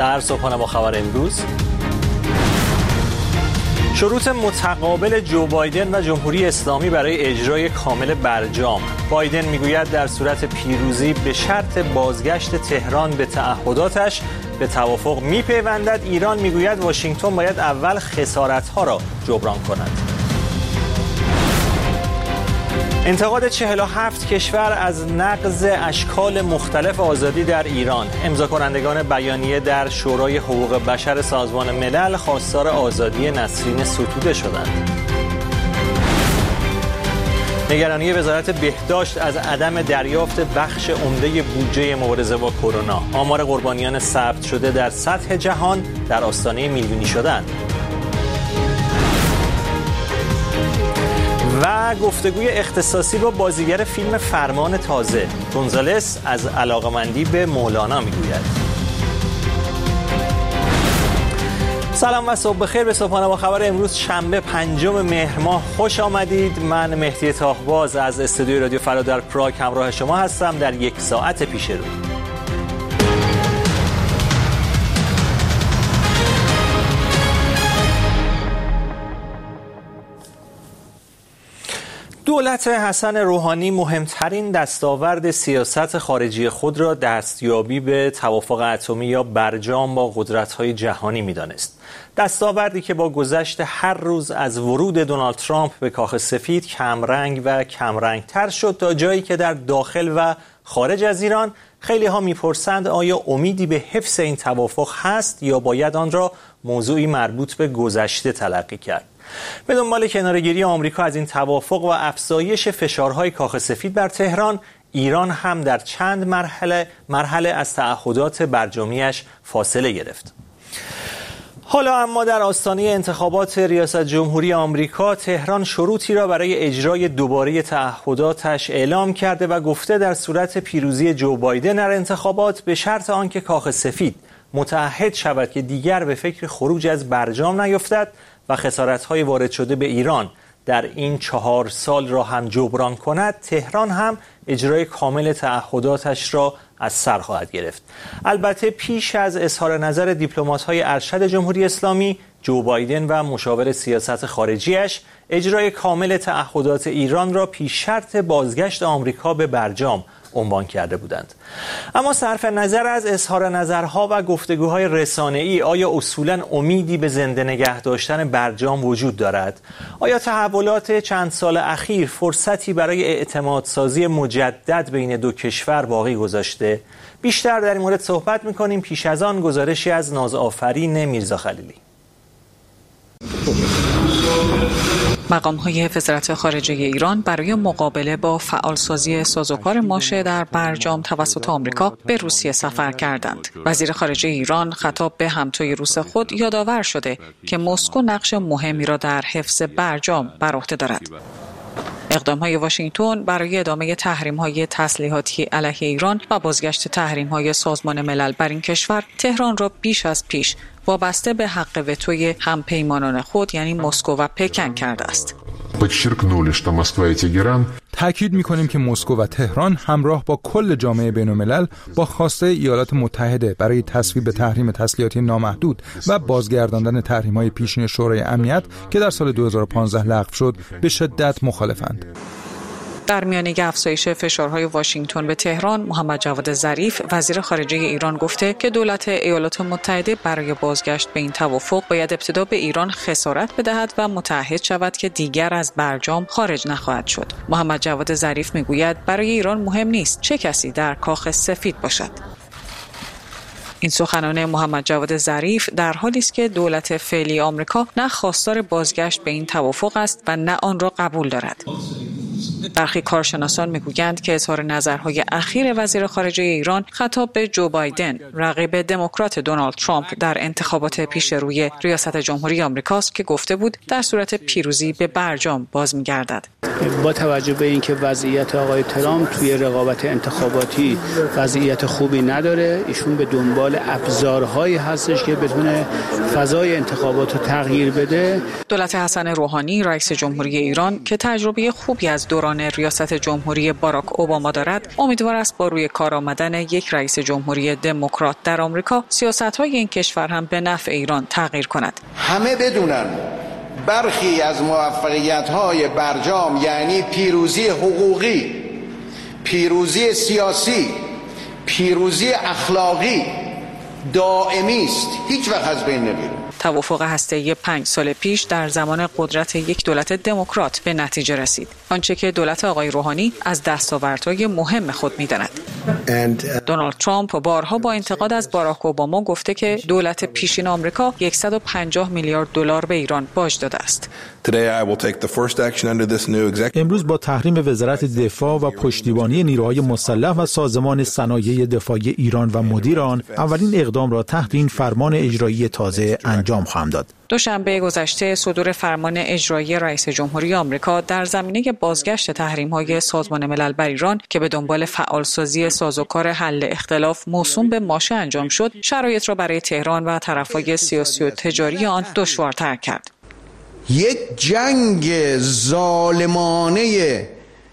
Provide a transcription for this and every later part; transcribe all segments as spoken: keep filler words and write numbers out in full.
در صبحانه با خبر امروز، شروط متقابل جو بایدن و جمهوری اسلامی برای اجرای کامل برجام. بایدن میگوید در صورت پیروزی به شرط بازگشت تهران به تعهداتش به توافق میپیوندد. ایران میگوید واشنگتن باید اول خسارت‌ها را جبران کند. انتقاد چهل و هفت کشور از نقض اشکال مختلف آزادی در ایران. امضا کنندگان بیانیه در شورای حقوق بشر سازمان ملل خواستار آزادی نسرین ستوده شدند. نگرانی وزارت بهداشت از عدم دریافت بخش عمده بودجه مبارزه با کرونا. آمار قربانیان ثبت شده در سطح جهان در آستانه میلیونی شدند. و گفتگوی اختصاصی با بازیگر فیلم فرمان تازه. گونزالس از علاقمندی به مولانا میگوید. سلام و صبح بخیر به صبحانه با خبر امروز شنبه پنجم مهر ماه خوش آمدید. من مهدی تاهباز از استودیوی رادیو فردا در پراگ همراه شما هستم در یک ساعت پیش رو. دولت حسن روحانی مهمترین دستاورد سیاست خارجی خود را دستیابی به توافق اتمی یا برجام با قدرت‌های جهانی می‌دانست. دستاوردی که با گذشت هر روز از ورود دونالد ترامپ به کاخ سفید کمرنگ و کمرنگ‌تر شد تا جایی که در داخل و خارج از ایران خیلی ها می‌پرسند آیا امیدی به حفظ این توافق هست یا باید آن را موضوعی مربوط به گذشته تلقی کرد. به دنبال کناره‌گیری آمریکا از این توافق و افزایش فشارهای کاخ سفید بر تهران، ایران هم در چند مرحله مرحله از تعهدات برجامیش فاصله گرفت. حالا اما در آستانه انتخابات ریاست جمهوری آمریکا، تهران شروطی را برای اجرای دوباره تعهداتش اعلام کرده و گفته در صورت پیروزی جو بایدن در انتخابات به شرط آنکه کاخ سفید متعهد شود که دیگر به فکر خروج از برجام نیفتد و خسارت‌های وارد شده به ایران در این چهار سال را هم جبران کند، تهران هم اجرای کامل تعهداتش را از سر خواهد گرفت. البته پیش از اظهار نظر دیپلمات‌های ارشد جمهوری اسلامی، جو بایدن و مشاور سیاست خارجیش اجرای کامل تعهدات ایران را پیش شرط بازگشت آمریکا به برجام عنوان کرده بودند. اما صرف نظر از اظهار نظرها و گفتگوهای رسانه‌ای، آیا اصولاً امیدی به زنده نگه داشتن برجام وجود دارد؟ آیا تحولات چند سال اخیر فرصتی برای اعتمادسازی مجدد بین دو کشور باقی گذاشته؟ بیشتر در این مورد صحبت می‌کنیم. پیش از آن گزارشی از نازآفرین میرزا خلیلی. مقام‌های وزارت خارجه ایران برای مقابله با فعالسازی سازوکار ماشه در برجام توسط آمریکا به روسیه سفر کردند. وزیر خارجه ایران خطاب به همتای روس خود یادآور شده که مسکو نقش مهمی را در حفظ برجام بر عهده دارد. اقدام‌های واشنگتن برای ادامه تحریم‌های تسلیحاتی علیه ایران و بازگشت تحریم‌های سازمان ملل بر این کشور، تهران را بیش از پیش وابسته به حق وتوی همپیمانان خود یعنی مسکو و پکن کرده است. تأکید می‌کنیم که مسکو و تهران همراه با کل جامعه بین‌الملل با خواسته ایالات متحده برای تصویب تحریم تسلیحاتی نامحدود و بازگرداندن تحریم‌های پیشین شورای امنیت که در سال دو هزار و پانزده لغو شد به شدت مخالفند. در میانه افزایش فشارهای واشنگتن به تهران، محمد جواد ظریف وزیر خارجه ایران گفته که دولت ایالات متحده برای بازگشت به این توافق باید ابتدا به ایران خسارت بدهد و متعهد شود که دیگر از برجام خارج نخواهد شد. محمد جواد ظریف میگوید برای ایران مهم نیست چه کسی در کاخ سفید باشد. این سخنان محمد جواد ظریف در حالی است که دولت فعلی آمریکا نه خواستار بازگشت به این توافق است و نه آن را قبول دارد. برخی کارشناسان میگویند که اظهار نظرهای اخیر وزیر خارجه ایران خطاب به جو بایدن، رقیب دموکرات دونالد ترامپ در انتخابات پیش روی ریاست جمهوری آمریکاست که گفته بود در صورت پیروزی به برجام باز می‌گردد. با توجه به اینکه وضعیت آقای ترامپ توی رقابت انتخاباتی وضعیت خوبی نداره، ایشون به دنبال ابزارهایی هستش که بتونه فضای انتخابات رو تغییر بده. دولت حسن روحانی رئیس جمهوری ایران که تجربه خوبی از دوران دوران ریاست جمهوری باراک اوباما دارد، امیدوار است با روی کار آمدن یک رئیس جمهوری دموکرات در آمریکا سیاست‌های این کشور هم به نفع ایران تغییر کند. همه بدونن برخی از موفقیت‌های برجام یعنی پیروزی حقوقی، پیروزی سیاسی، پیروزی اخلاقی دائمی است، هیچ وقت از بین نمیره. توافق هسته‌ای پنج سال پیش در زمان قدرت یک دولت دموکرات به نتیجه رسید، آنچه که دولت آقای روحانی از دستاوردهای مهم خود می‌داند. دونالد ترامپ بارها با انتقاد از باراک اوباما گفته که دولت پیشین آمریکا صد و پنجاه میلیارد دلار به ایران باج داده است. امروز با تحریم وزارت دفاع و پشتیبانی نیروهای مسلح و سازمان صنایع دفاعی ایران و مدیر آن، اولین اقدام را تحت این فرمان اجرایی تازه انجام خواهم داد. دوشنبه گذشته صدور فرمان اجرایی رئیس جمهوری آمریکا در زمینه بازگشت تحریم‌های سازمان ملل بر ایران که به دنبال فعالسازی سازوکار حل اختلاف موسوم به ماشه انجام شد، شرایط را برای تهران و طرف‌های سیاسی و تجاری آن دشوارتر کرد. یک جنگ ظالمانه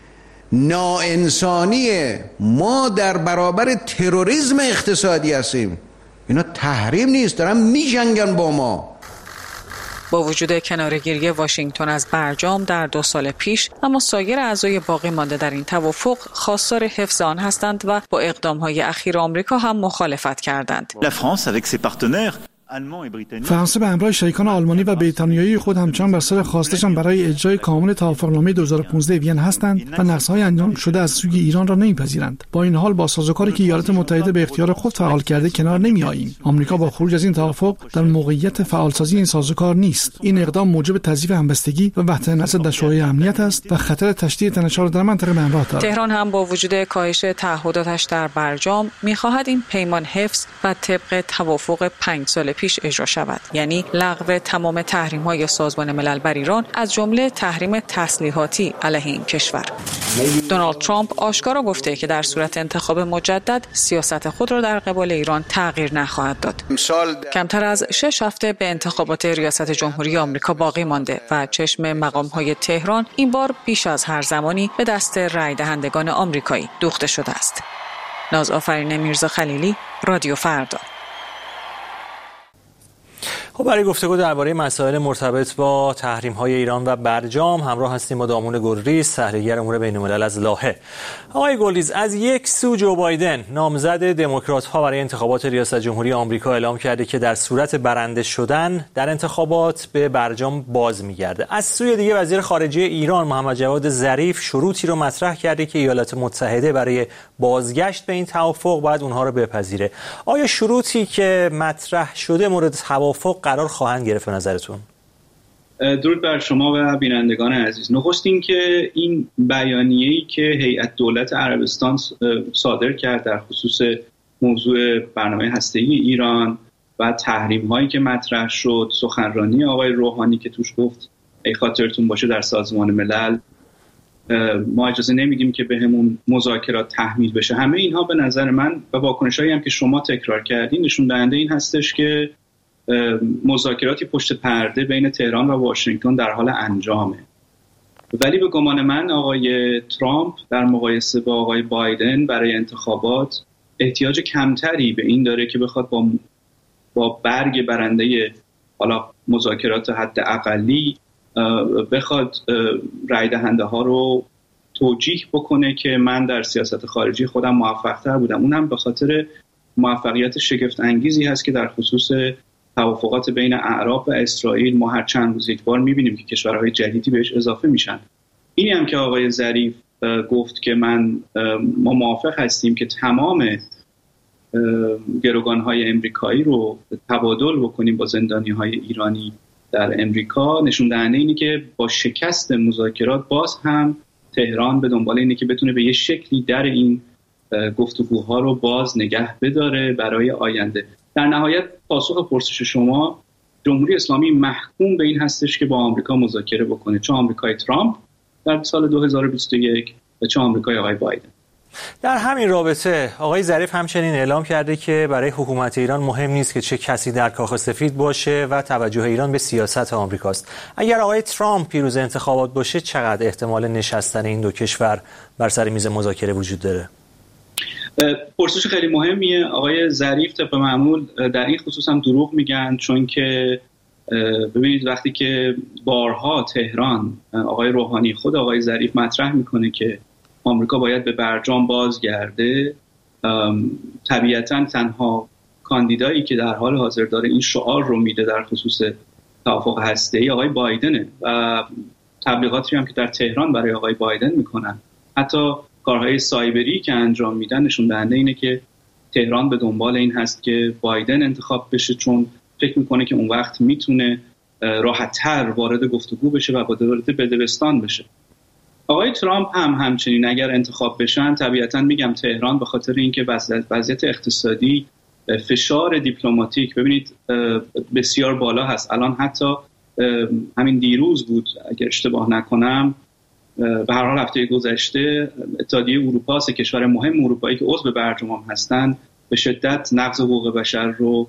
ناانسانی ما در برابر تروریسم اقتصادی هستیم. اینا تحریم نیست، دارن می‌جنگن با ما. با وجود کناره‌گیری واشنگتن از برجام در دو سال پیش، اما سایر اعضای باقی مانده در این توافق خواستار حفظ آن هستند و با اقدام‌های اخیر آمریکا هم مخالفت کردند. فرانسه به همراه شریکان آلمانی و بریتانیایی خود همچنان بر سر خواستشان برای اجرای کامل توافقنامه دو هزار و پانزده وین هستند و نقض‌های انجام شده از سوی ایران را نمی‌پذیرند. با این حال با سازوکاری که ایالات متحده به اختیار خود فعال کرده کنار نمی‌آییم. آمریکا با خروج از این توافق در موقعیت فعالسازی این سازوکار نیست. این اقدام موجب تضعیف همبستگی و وحدت نسل در شورای امنیت است و خطر تشدید تنش‌ها در منطقه به همراه دارد. تهران هم با وجود کاهش تعهداتش در برجام می‌خواهد این پیمان حفظ و طبق توافق پنج سال پیش اجرا شود، یعنی لغو تمام تحریم‌های سازمان ملل بر ایران از جمله تحریم تسلیحاتی علیه این کشور. دونالد ترامپ آشکارا گفته که در صورت انتخاب مجدد سیاست خود را در قبال ایران تغییر نخواهد داد. کمتر از شش هفته به انتخابات ریاست جمهوری آمریکا باقی مانده و چشم مقام‌های تهران این بار بیش از هر زمانی به دست رای دهندگان آمریکایی دوخته شده است. ناز آفرین میرزا خلیلی، رادیو فردا. خب برای گفتگو درباره مسائل مرتبط با تحریم‌های ایران و برجام همراه هستیم با دامون گلریز، تحلیلگر امور بین‌الملل از لاهه. آقای گلریز، از یک سو جو بایدن نامزد دموکرات‌ها برای انتخابات ریاست جمهوری آمریکا اعلام کرده که در صورت برنده شدن در انتخابات به برجام باز می‌گرده. از سوی دیگه وزیر خارجه ایران محمد جواد ظریف شروطی رو مطرح کرده که ایالات متحده برای بازگشت به این توافق باید اونها رو بپذیره. آیا شروطی که مطرح شده مورد توافق قرار خواهند گرفت به نظرتون؟ درود بر شما و بینندگان عزیز. نخست این که این بیانیه‌ای که هیئت دولت عربستان صادر کرد در خصوص موضوع برنامه هسته‌ای ایران و تحریم‌هایی که مطرح شد، سخنرانی آقای روحانی که توش گفت ای خاطرتون باشه در سازمان ملل ما اجازه نمیدیم که بهمون مذاکرات تحمیل بشه، همه اینها به نظر من و واکنش‌هایی هم که شما تکرار کردین نشون دهنده این هستش که مذاکراتی پشت پرده بین تهران و واشنگتن در حال انجامه. ولی به گمان من آقای ترامپ در مقایسه با آقای بایدن برای انتخابات احتیاج کمتری به این داره که بخواد با با برگ برنده حالا مذاکرات حد اقلی بخواد رای دهنده ها رو توجیه بکنه که من در سیاست خارجی خودم موفق تر بودم. اون هم به خاطر موفقیت شگفت انگیزی هست که در خصوص توافقات بین اعراب و اسرائیل ما هر چند روز یک بار می‌بینیم که کشورهای جدیدی بهش اضافه میشن. اینی هم که آقای ظریف گفت که من ما موافق هستیم که تمام گروگان‌های امریکایی رو تبادل بکنیم با زندانی‌های ایرانی در امریکا، نشون دهنده اینه که با شکست مذاکرات باز هم تهران به دنبال اینه که بتونه به یه شکلی در این گفتگوها رو باز نگه بداره برای آینده. در نهایت پاسخ پرسش شما، جمهوری اسلامی محکوم به این هستش که با آمریکا مذاکره بکنه، چه آمریکای ترامپ در سال دو هزار و بیست و یک و چه آمریکای آقای بایدن. در همین رابطه آقای ظریف همچنین اعلام کرده که برای حکومت ایران مهم نیست که چه کسی در کاخ سفید باشه و توجه ایران به سیاست آمریکاست. اگر آقای ترامپ پیروز انتخابات باشه چقدر احتمال نشستن این دو کشور بر سر میز مذاکره وجود داره؟ پرسش خیلی مهمیه. آقای ظریف طبق معمول در این خصوص هم دروغ میگن، چون که ببینید وقتی که بارها تهران آقای روحانی خود آقای ظریف مطرح میکنه که آمریکا باید به برجام بازگرده، طبیعتاً تنها کاندیدایی که در حال حاضر داره این شعار رو میده در خصوص توافق هسته‌ای آقای بایدنه و تبلیغاتی هم که در تهران برای آقای بایدن میکنن، حتی کارهای سایبری که انجام میدن نشون دهنده اینه که تهران به دنبال این هست که بایدن انتخاب بشه، چون فکر میکنه که اون وقت میتونه راحت‌تر وارد گفتگو بشه و وارد بدبستان بشه. آقای ترامپ هم همچنین اگر انتخاب بشن، طبیعتاً میگم تهران به خاطر اینکه وضعیت اقتصادی، فشار دیپلماتیک ببینید بسیار بالا هست. الان حتی همین دیروز بود اگر اشتباه نکنم، به هر حال هفته گذشته اتحادیه اروپا، سه کشور مهم اروپایی که عضو برجام هستند، به شدت نقض حقوق بشر رو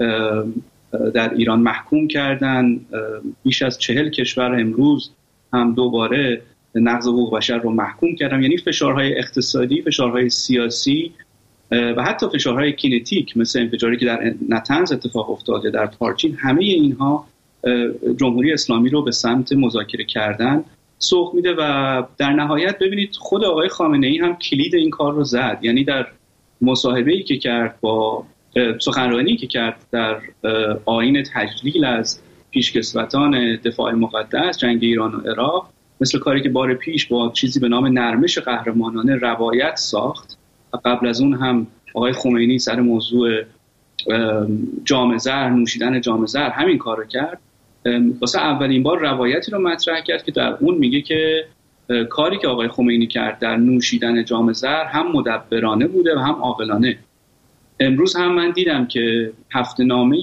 در ایران محکوم کردن. بیش از چهل کشور امروز هم دوباره نقض حقوق بشر رو محکوم کردن. یعنی فشارهای اقتصادی، فشارهای سیاسی و حتی فشارهای کینتیک مثل انفجاری که در نتنز اتفاق افتاده، در پارچین، همه اینها جمهوری اسلامی رو به سمت مذاکره کردن سوق میده و در نهایت ببینید خود آقای خامنه ای هم کلید این کار رو زد. یعنی در مصاحبه‌ای که کرد با سخنرانی که کرد در آیین تجلیل از پیشکسوتان دفاع مقدس جنگ ایران و عراق، مثل کاری که بار پیش با چیزی به نام نرمش قهرمانانه روایت ساخت و قبل از اون هم آقای خمینی سر موضوع جام زهر، نوشیدن جام زهر همین کار رو کرد. واسه اولین بار روایتی رو مطرح کرد که در اون میگه که کاری که آقای خمینی کرد در نوشیدن جام زهر هم مدبرانه بوده و هم عاقلانه. امروز هم من دیدم که هفته‌نامه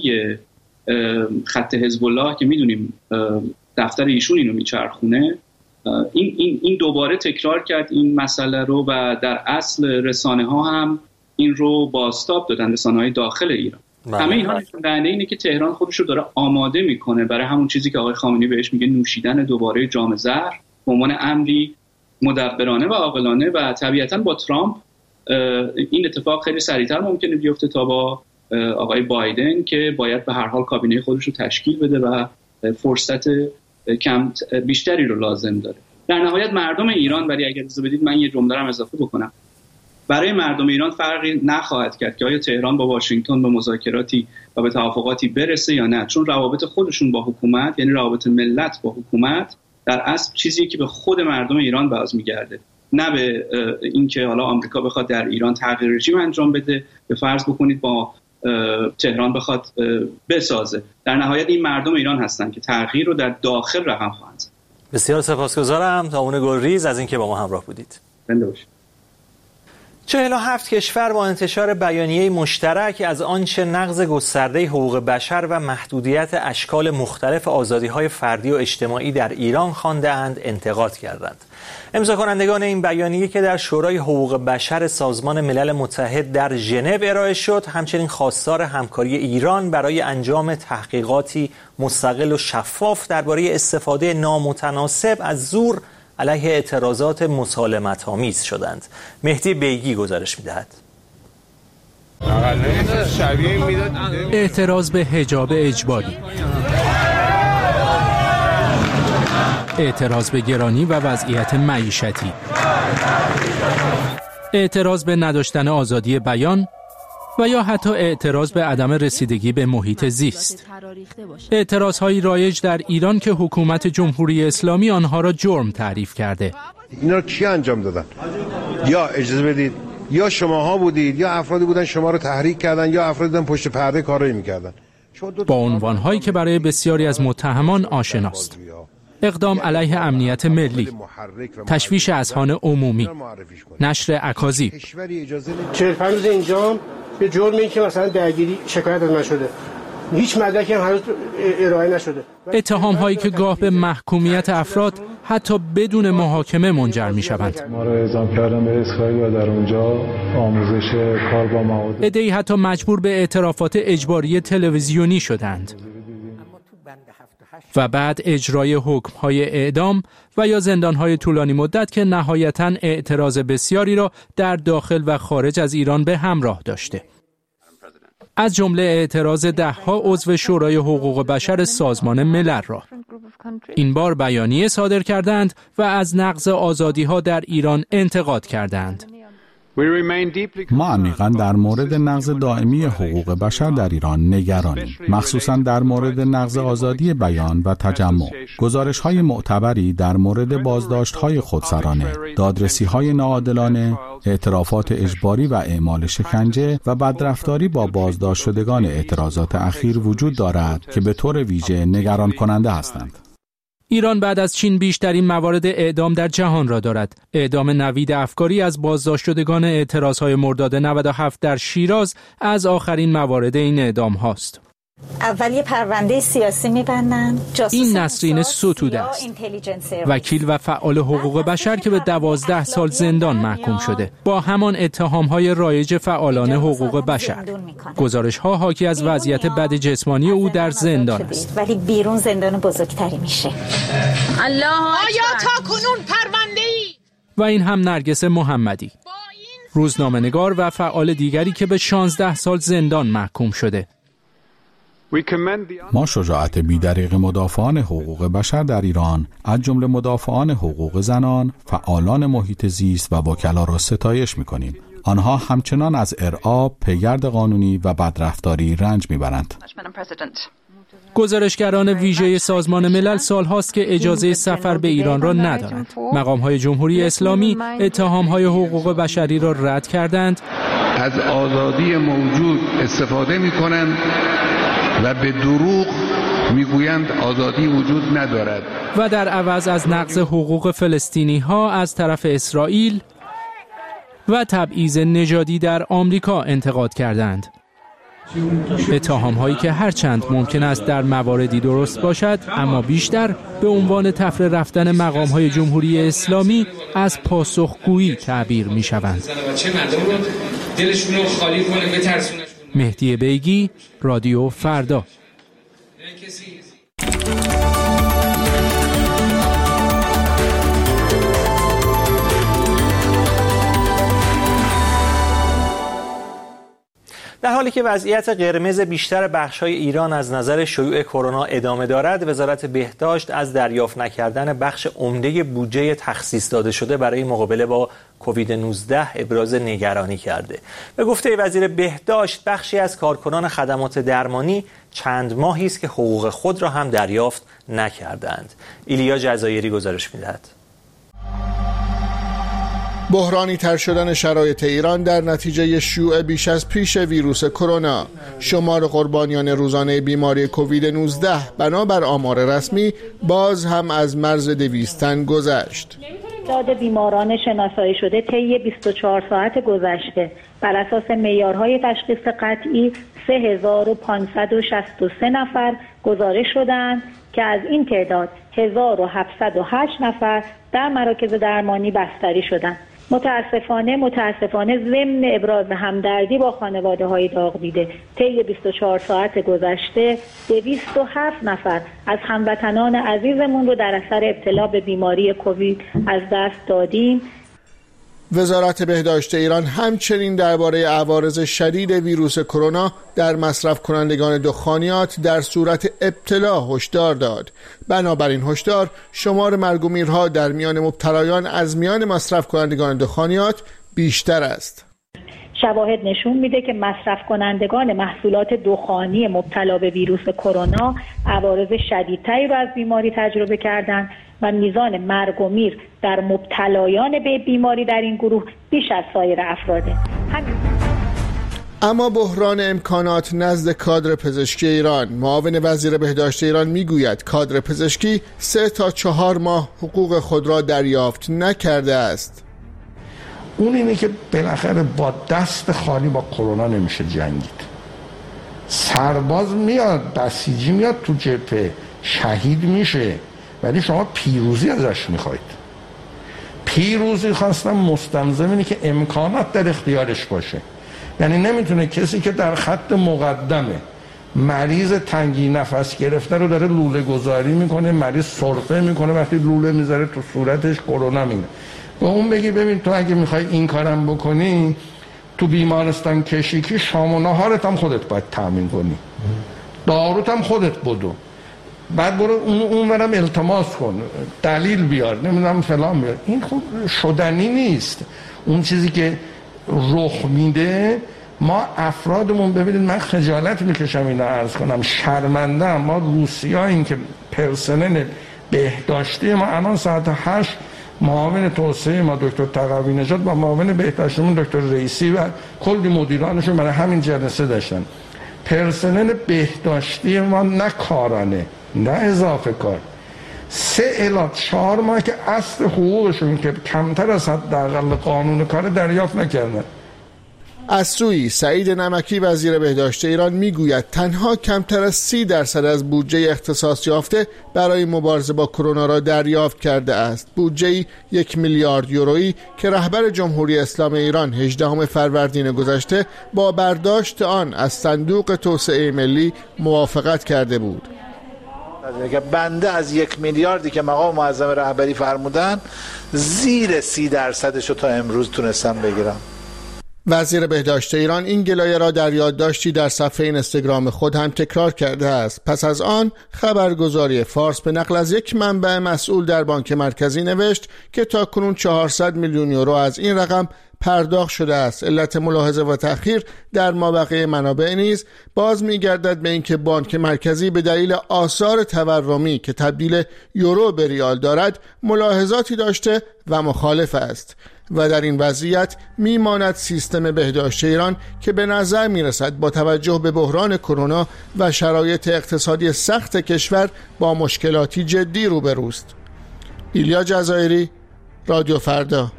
خط حزب الله که میدونیم دفتر ایشون اینو میچرخونه، این این این دوباره تکرار کرد این مسئله رو و در اصل رسانه ها هم این رو بازتاب دادن، رسانه های داخل ایران. همه اینها نشون دهنده اینه که تهران خودش رو داره آماده میکنه برای همون چیزی که آقای خامنه‌ای بهش میگه نوشیدن دوباره جام زهر به عنوان امری مدبرانه و عاقلانه. و طبیعتاً با ترامپ این اتفاق خیلی سریعتر ممکنه بیفته تا با آقای بایدن که باید به هر حال کابینه خودش رو تشکیل بده و فرصت کم بیشتری رو لازم داره. در نهایت مردم ایران، ولی اگر اجازه بدید من یه جمله رو اضافه بکنم، برای مردم ایران فرقی نخواهد کرد که آیا تهران با واشنگتن به مذاکراتی و به توافقاتی برسه یا نه، چون روابط خودشون با حکومت، یعنی روابط ملت با حکومت، در اصل چیزی که به خود مردم ایران باز میگرده، نه به اینکه حالا آمریکا بخواد در ایران تغییر رژیم انجام بده، به فرض بکنید با تهران بخواد بسازه. در نهایت این مردم ایران هستن که تغییر رو در داخل رقم خواهند زد. بسیار سپاسگزارم دامون گلریز از اینکه با ما همراه بودید. بنده باشید. چهل و هفت کشور با انتشار بیانیه مشترک از آنچه نقض گسترده حقوق بشر و محدودیت اشکال مختلف آزادی‌های فردی و اجتماعی در ایران خوانده‌اند انتقاد کردند. امضا کنندگان این بیانیه که در شورای حقوق بشر سازمان ملل متحد در ژنو ارائه شد، همچنین خواستار همکاری ایران برای انجام تحقیقاتی مستقل و شفاف درباره استفاده نامتناسب از زور علیه اعتراضات مسالمت‌آمیز شدند. مهدی بیگی گزارش می‌دهد. اعتراض به حجاب اجباری، اعتراض به گرانی و وضعیت معیشتی، اعتراض به نداشتن آزادی بیان و یا حتی اعتراض به عدم رسیدگی به محیط زیست. اعتراض‌های رایج در ایران که حکومت جمهوری اسلامی آنها را جرم تعریف کرده. اینا رو کی انجام دادن؟ یا اجازه بدید یا شماها بودید یا افرادی بودن شما رو تحریک کردن یا افرادی بودن پشت پرده کارایی می‌کردن. با عنوان‌هایی که برای بسیاری از متهمان آشناست. اقدام علیه امنیت ملی، تشویش اذهان عمومی، نشر اکاذیب. چهل و پنج روز اینجا به جرمی که مثلا درگیری شکایت از من شده، هیچ مدرکی هم هنوز ارائه نشده. اتهام هایی که گاه به محکومیت افراد حتی بدون محاکمه منجر می شوند. ما رو اعزام کردن به اسرائیل و در اونجا آموزش کار با مواد. عده‌ای حتی مجبور به اعترافات اجباری تلویزیونی شدند و بعد اجرای حکم‌های اعدام و یا زندان‌های طولانی مدت که نهایتاً اعتراض بسیاری را در داخل و خارج از ایران به همراه داشته. از جمله اعتراض ده‌ها عضو شورای حقوق بشر سازمان ملل را. این بار بیانیه صادر کردند و از نقض آزادی‌ها در ایران انتقاد کردند. ما عمیقاً در مورد نقض دائمی حقوق بشر در ایران نگرانیم، مخصوصاً در مورد نقض آزادی بیان و تجمع. گزارش‌های معتبری در مورد بازداشت‌های خودسرانه، دادرسی‌های ناعادلانه، اعترافات اجباری و اعمال شکنجه و بدرفتاری با بازداشت شدگان اعتراضات اخیر وجود دارد که به طور ویژه نگران کننده هستند. ایران بعد از چین بیشترین موارد اعدام در جهان را دارد. اعدام نوید افکاری از بازداشت شدگان اعتراضهای مرداد نود و هفت در شیراز از آخرین موارد این اعدام هاست. اول یه پرونده سیاسی میبندن. این نسرین ستوده است، وکیل و فعال حقوق بشر که به دوازده سال زندان محکوم شده با همان اتهام‌های رایج فعالان حقوق بشر. گزارش‌ها حاکی از وضعیت بد جسمانی او در زندان است. ولی بیرون زندان بزرگتری میشه. الله آیا تا کنون پرونده‌ای؟ و این هم نرگس محمدی، روزنامه‌نگار و فعال دیگری که به شانزده سال زندان محکوم شده. ما شجاعت بی‌دریغ مدافعان حقوق بشر در ایران از جمله مدافعان حقوق زنان، فعالان محیط زیست و وکلا را ستایش می‌کنیم. آنها همچنان از ارعاب، پیگرد قانونی و بدرفتاری رنج می‌برند. گزارشگران ویژه سازمان ملل سالهاست که اجازه سفر به ایران را ندارند. مقام‌های جمهوری اسلامی اتهام‌های حقوق بشری را رد کردند. از آزادی موجود استفاده می‌کنند و به دروغ میگویند آزادی وجود ندارد و در عوض از نقض حقوق فلسطینی ها از طرف اسرائیل و تبعیض نژادی در آمریکا انتقاد کردند. اتهام هایی که هرچند ممکن است در مواردی درست باشد، اما بیشتر به عنوان تفره رفتن مقام های جمهوری اسلامی از پاسخگویی تعبیر می شوند. مهدی بیگی، رادیو فردا. در حالی که وضعیت قرمز بیشتر بخش‌های ایران از نظر شیوع کرونا ادامه دارد، وزارت بهداشت از دریافت نکردن بخش عمده بودجه تخصیص داده شده برای مقابله با کووید نوزده ابراز نگرانی کرده. به گفته وزیر بهداشت، بخشی از کارکنان خدمات درمانی چند ماهی است که حقوق خود را هم دریافت نکردند. ایلیا جزایری گزارش می‌دهد. بحرانی تر شدن شرایط ایران در نتیجه شیوع بیش از پیش ویروس کرونا. شمار قربانیان روزانه بیماری کووید نوزده بنابر آمار رسمی باز هم از مرز دویست تن گذشت. تعداد بیماران شناسایی شده طی بیست و چهار ساعت گذشته بر اساس معیارهای تشخیص قطعی سه هزار و پانصد و شصت و سه نفر گزارش شدند که از این تعداد هزار و هفتصد و هشت نفر در مراکز درمانی بستری شدند. متاسفانه متاسفانه ضمن ابراز همدردی با خانواده های داغ دیده طی بیست و چهار ساعت گذشته دویست و هفت نفر از هموطنان عزیزمون رو در اثر ابتلا به بیماری کووید از دست دادیم. وزارت بهداشت ایران همچنین درباره عوارض شدید ویروس کرونا در مصرف کنندگان دخانیات در صورت ابتلا هشدار داد. بنابراین هشدار شمار مرگ و میرها در میان مبتلایان از میان مصرف کنندگان دخانیات بیشتر است. شواهد نشون میده که مصرف کنندگان محصولات دخانی مبتلا به ویروس کرونا عوارض شدیدتری را از بیماری تجربه کردند و میزان مرگ و میر در مبتلایان به بیماری در این گروه بیش از سایر افراده. همین. اما بحران امکانات نزد کادر پزشکی ایران. معاون وزیر بهداشت ایران میگوید کادر پزشکی سه تا چهار ماه حقوق خود را دریافت نکرده است. اون اینه که بالاخره با دست خالی با کرونا نمیشه جنگید. سرباز میاد، بسیجی میاد تو جبهه، شهید میشه، ولی شما پیروزی ازش میخواید. پیروزی خواستم مستلزم اینه که امکانات در اختیارش باشه. یعنی نمیتونه کسی که در خط مقدمه مریض تنگی نفس گرفته رو داره لوله گذاری میکنه، مریض سرفه میکنه، وقتی لوله میذاره تو صورتش کرونا میگیره، به اون بگی ببین تو اگه میخوای این کارم بکنی تو بیمارستان کشیکی شام و نهارت هم خودت باید تامین کنی، داروت هم خودت بدو، بعد برو اون اونورم التماس کن، دلیل بیار، نمیدونم فلان بیار. این خوب شدنی نیست. اون چیزی که رخ میده ما افرادمون، ببینید من خجالت میکشم اینا عرض کنم، شرمنده. ما روسی‌ها این که پرسنل بهداشتی ما الان ساعت هشت معاون توسعه ما دکتر تقوی نژاد با معاون بهداشتیمون دکتر رئیسی و کلی مدیرانشون برای همین جلسه داشتن. پرسنل بهداشتی ما نه کارانه نه اضافه کار، سه الی چهار ماه که اصل حقوقشون که کمتر از حداقل قانون کار دریافت نکردن. از سوی سعید نمکی وزیر بهداشت ایران میگوید تنها کمتر از سی درصد از بودجه اختصاص یافته برای مبارزه با کرونا را دریافت کرده است. بودجه یک میلیارد یورویی که رهبر جمهوری اسلامی ایران هجدهم فروردین گذشته با برداشت آن از صندوق توسعه ملی موافقت کرده بود. بنده از یک میلیاردی که مقام معظم رهبری فرمودن زیر سی درصدش رو تا امروز تونستم بگیرم. وزیر بهداشت ایران این گلایه را در یادداشتی در صفحه اینستاگرام خود هم تکرار کرده است. پس از آن خبرگزاری فارس به نقل از یک منبع مسئول در بانک مرکزی نوشت که تاکنون چهارصد میلیون یورو از این رقم پرداخت شده است. علت ملاحظه و تأخیر در مابقی منابع نیز باز می‌گردد به اینکه بانک مرکزی به دلیل آثار تورمی که تبدیل یورو به ریال دارد ملاحظاتی داشته و مخالف است و در این وضعیت میماند سیستم بهداشت ایران که به نظر میرسد با توجه به بحران کرونا و شرایط اقتصادی سخت کشور با مشکلاتی جدی روبروست. ایلیا جزایری، رادیو فردا.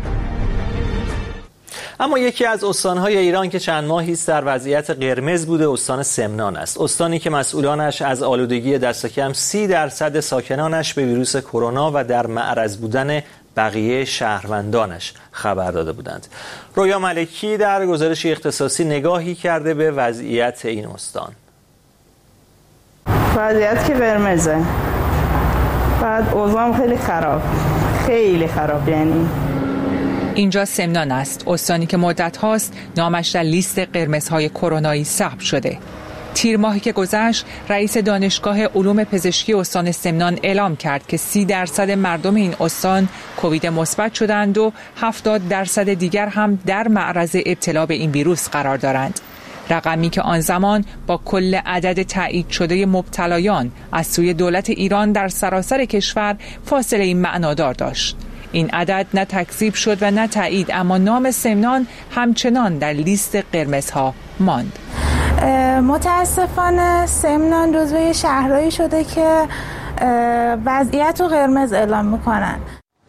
اما یکی از استان‌های ایران که چند ماهی است در وضعیت قرمز بوده استان سمنان است. استانی که مسئولانش از آلودگی دست کم سی درصد ساکنانش به ویروس کرونا و در معرض بودن بقیه شهروندانش خبر داده بودند. رویا ملکی در گزارش اختصاصی نگاهی کرده به وضعیت این استان. وضعیت که قرمزه، بعد اوضاع خیلی خراب، خیلی خراب. یعنی اینجا سمنان است، استانی که مدت هاست نامش در لیست قرمزهای کرونایی ثبت شده. تیر ماهی که گذشت رئیس دانشگاه علوم پزشکی استان سمنان اعلام کرد که سی درصد مردم این استان کووید مثبت شدند و هفتاد درصد دیگر هم در معرض ابتلا به این ویروس قرار دارند. رقمی که آن زمان با کل عدد تایید شده مبتلایان از سوی دولت ایران در سراسر کشور فاصله این معنادار داشت. این عدد نه تکذیب شد و نه تایید، اما نام سمنان همچنان در لیست قرمزها ماند. متاسفانه سمنان جزو شهرهایی شده که وضعیت رو قرمز اعلام میکنن.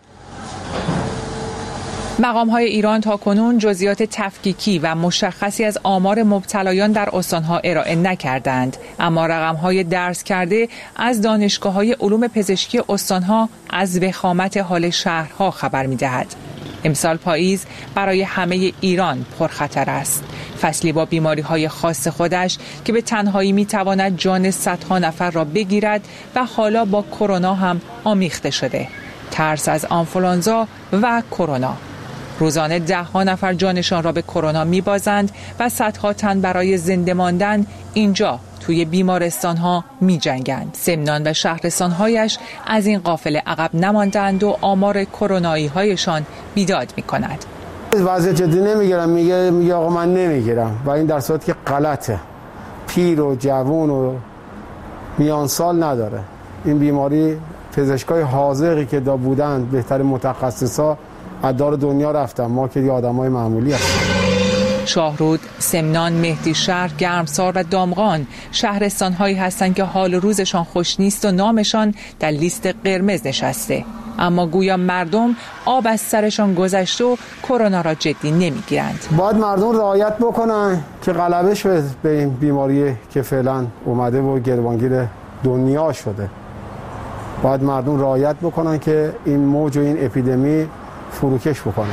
مقام‌های ایران تاکنون جزئیات تفکیکی و مشخصی از آمار مبتلایان در استان‌ها ارائه نکردند، اما رقم‌های درز کرده از دانشگاه‌های علوم پزشکی استان‌ها از وخامت حال شهرها خبر می‌دهد. امسال پاییز برای همه ایران پرخطر است. فصلی با بیماری‌های خاص خودش که به تنهایی می‌تواند جان صدها نفر را بگیرد و حالا با کرونا هم آمیخته شده. ترس از آنفولانزا و کرونا. روزانه ده ها نفر جانشان را به کرونا می‌بازند و صدها تن برای زنده ماندن اینجا توی بیمارستان ها می جنگند. سمنان و شهرستان‌هایش از این قافله عقب نماندند و آمار کرونایی هایشان بیداد می کند. وضعیت جدی نمیگیرم، میگه میگه آقا من نمیگیرم و این در صورتی که غلطه. پیر و جوون و میان سال نداره. این بیماری پزشکای حاذقی که دا بودند، بهترین متخصصا از دار دنیا رفتن، ما که آدمای معمولی هستیم. شاهرود، سمنان، مهدیشهر، گرمسار و دامغان شهرستان‌هایی هستند که حال روزشان خوش نیست و نامشان در لیست قرمز نشسته. اما گویا مردم آب از سرشان گذشته و کرونا را جدی نمیگیرند. باید مردم رعایت بکنن که غلبه شه به این بیماری که فعلا اومده و گروانگیر دنیا شده. باید مردم رعایت بکنن که این موج و این اپیدمی فروکش بکنه.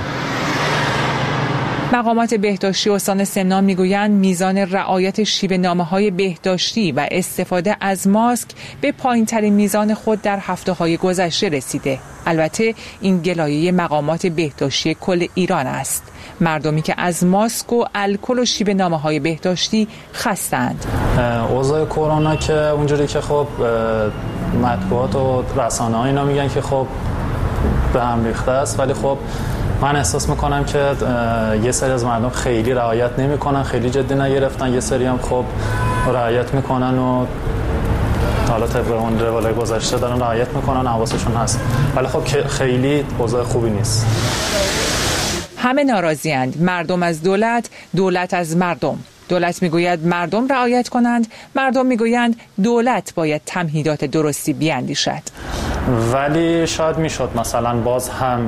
مقامات بهداشتی استان سمنان میگویند میزان رعایت شیوه نامه‌های بهداشتی و استفاده از ماسک به پایین‌ترین میزان خود در هفته‌های گذشته رسیده. البته این گلایه مقامات بهداشتی کل ایران است. مردمی که از ماسک و الکل و شیوه نامه‌های بهداشتی خستند. اوضاع کرونا که اونجوری که خب مطبوعات و رسانه‌ها اینا میگن که خب به هم ریخته است، ولی خب من احساس میکنم که یه سری از مردم خیلی رعایت نمیکنن، خیلی جدی نگرفتن، یه سری هم خب رعایت میکنن و حالا طبق اون روال گذشته دارن رعایت میکنن، حواسشون هست، ولی خب خیلی اوضاع خوبی نیست. همه ناراضی‌اند، مردم از دولت، دولت از مردم. دولت میگوید مردم رعایت کنند، مردم میگویند دولت باید تمهیدات درستی بیاندیشد. ولی شاید میشد مثلا باز هم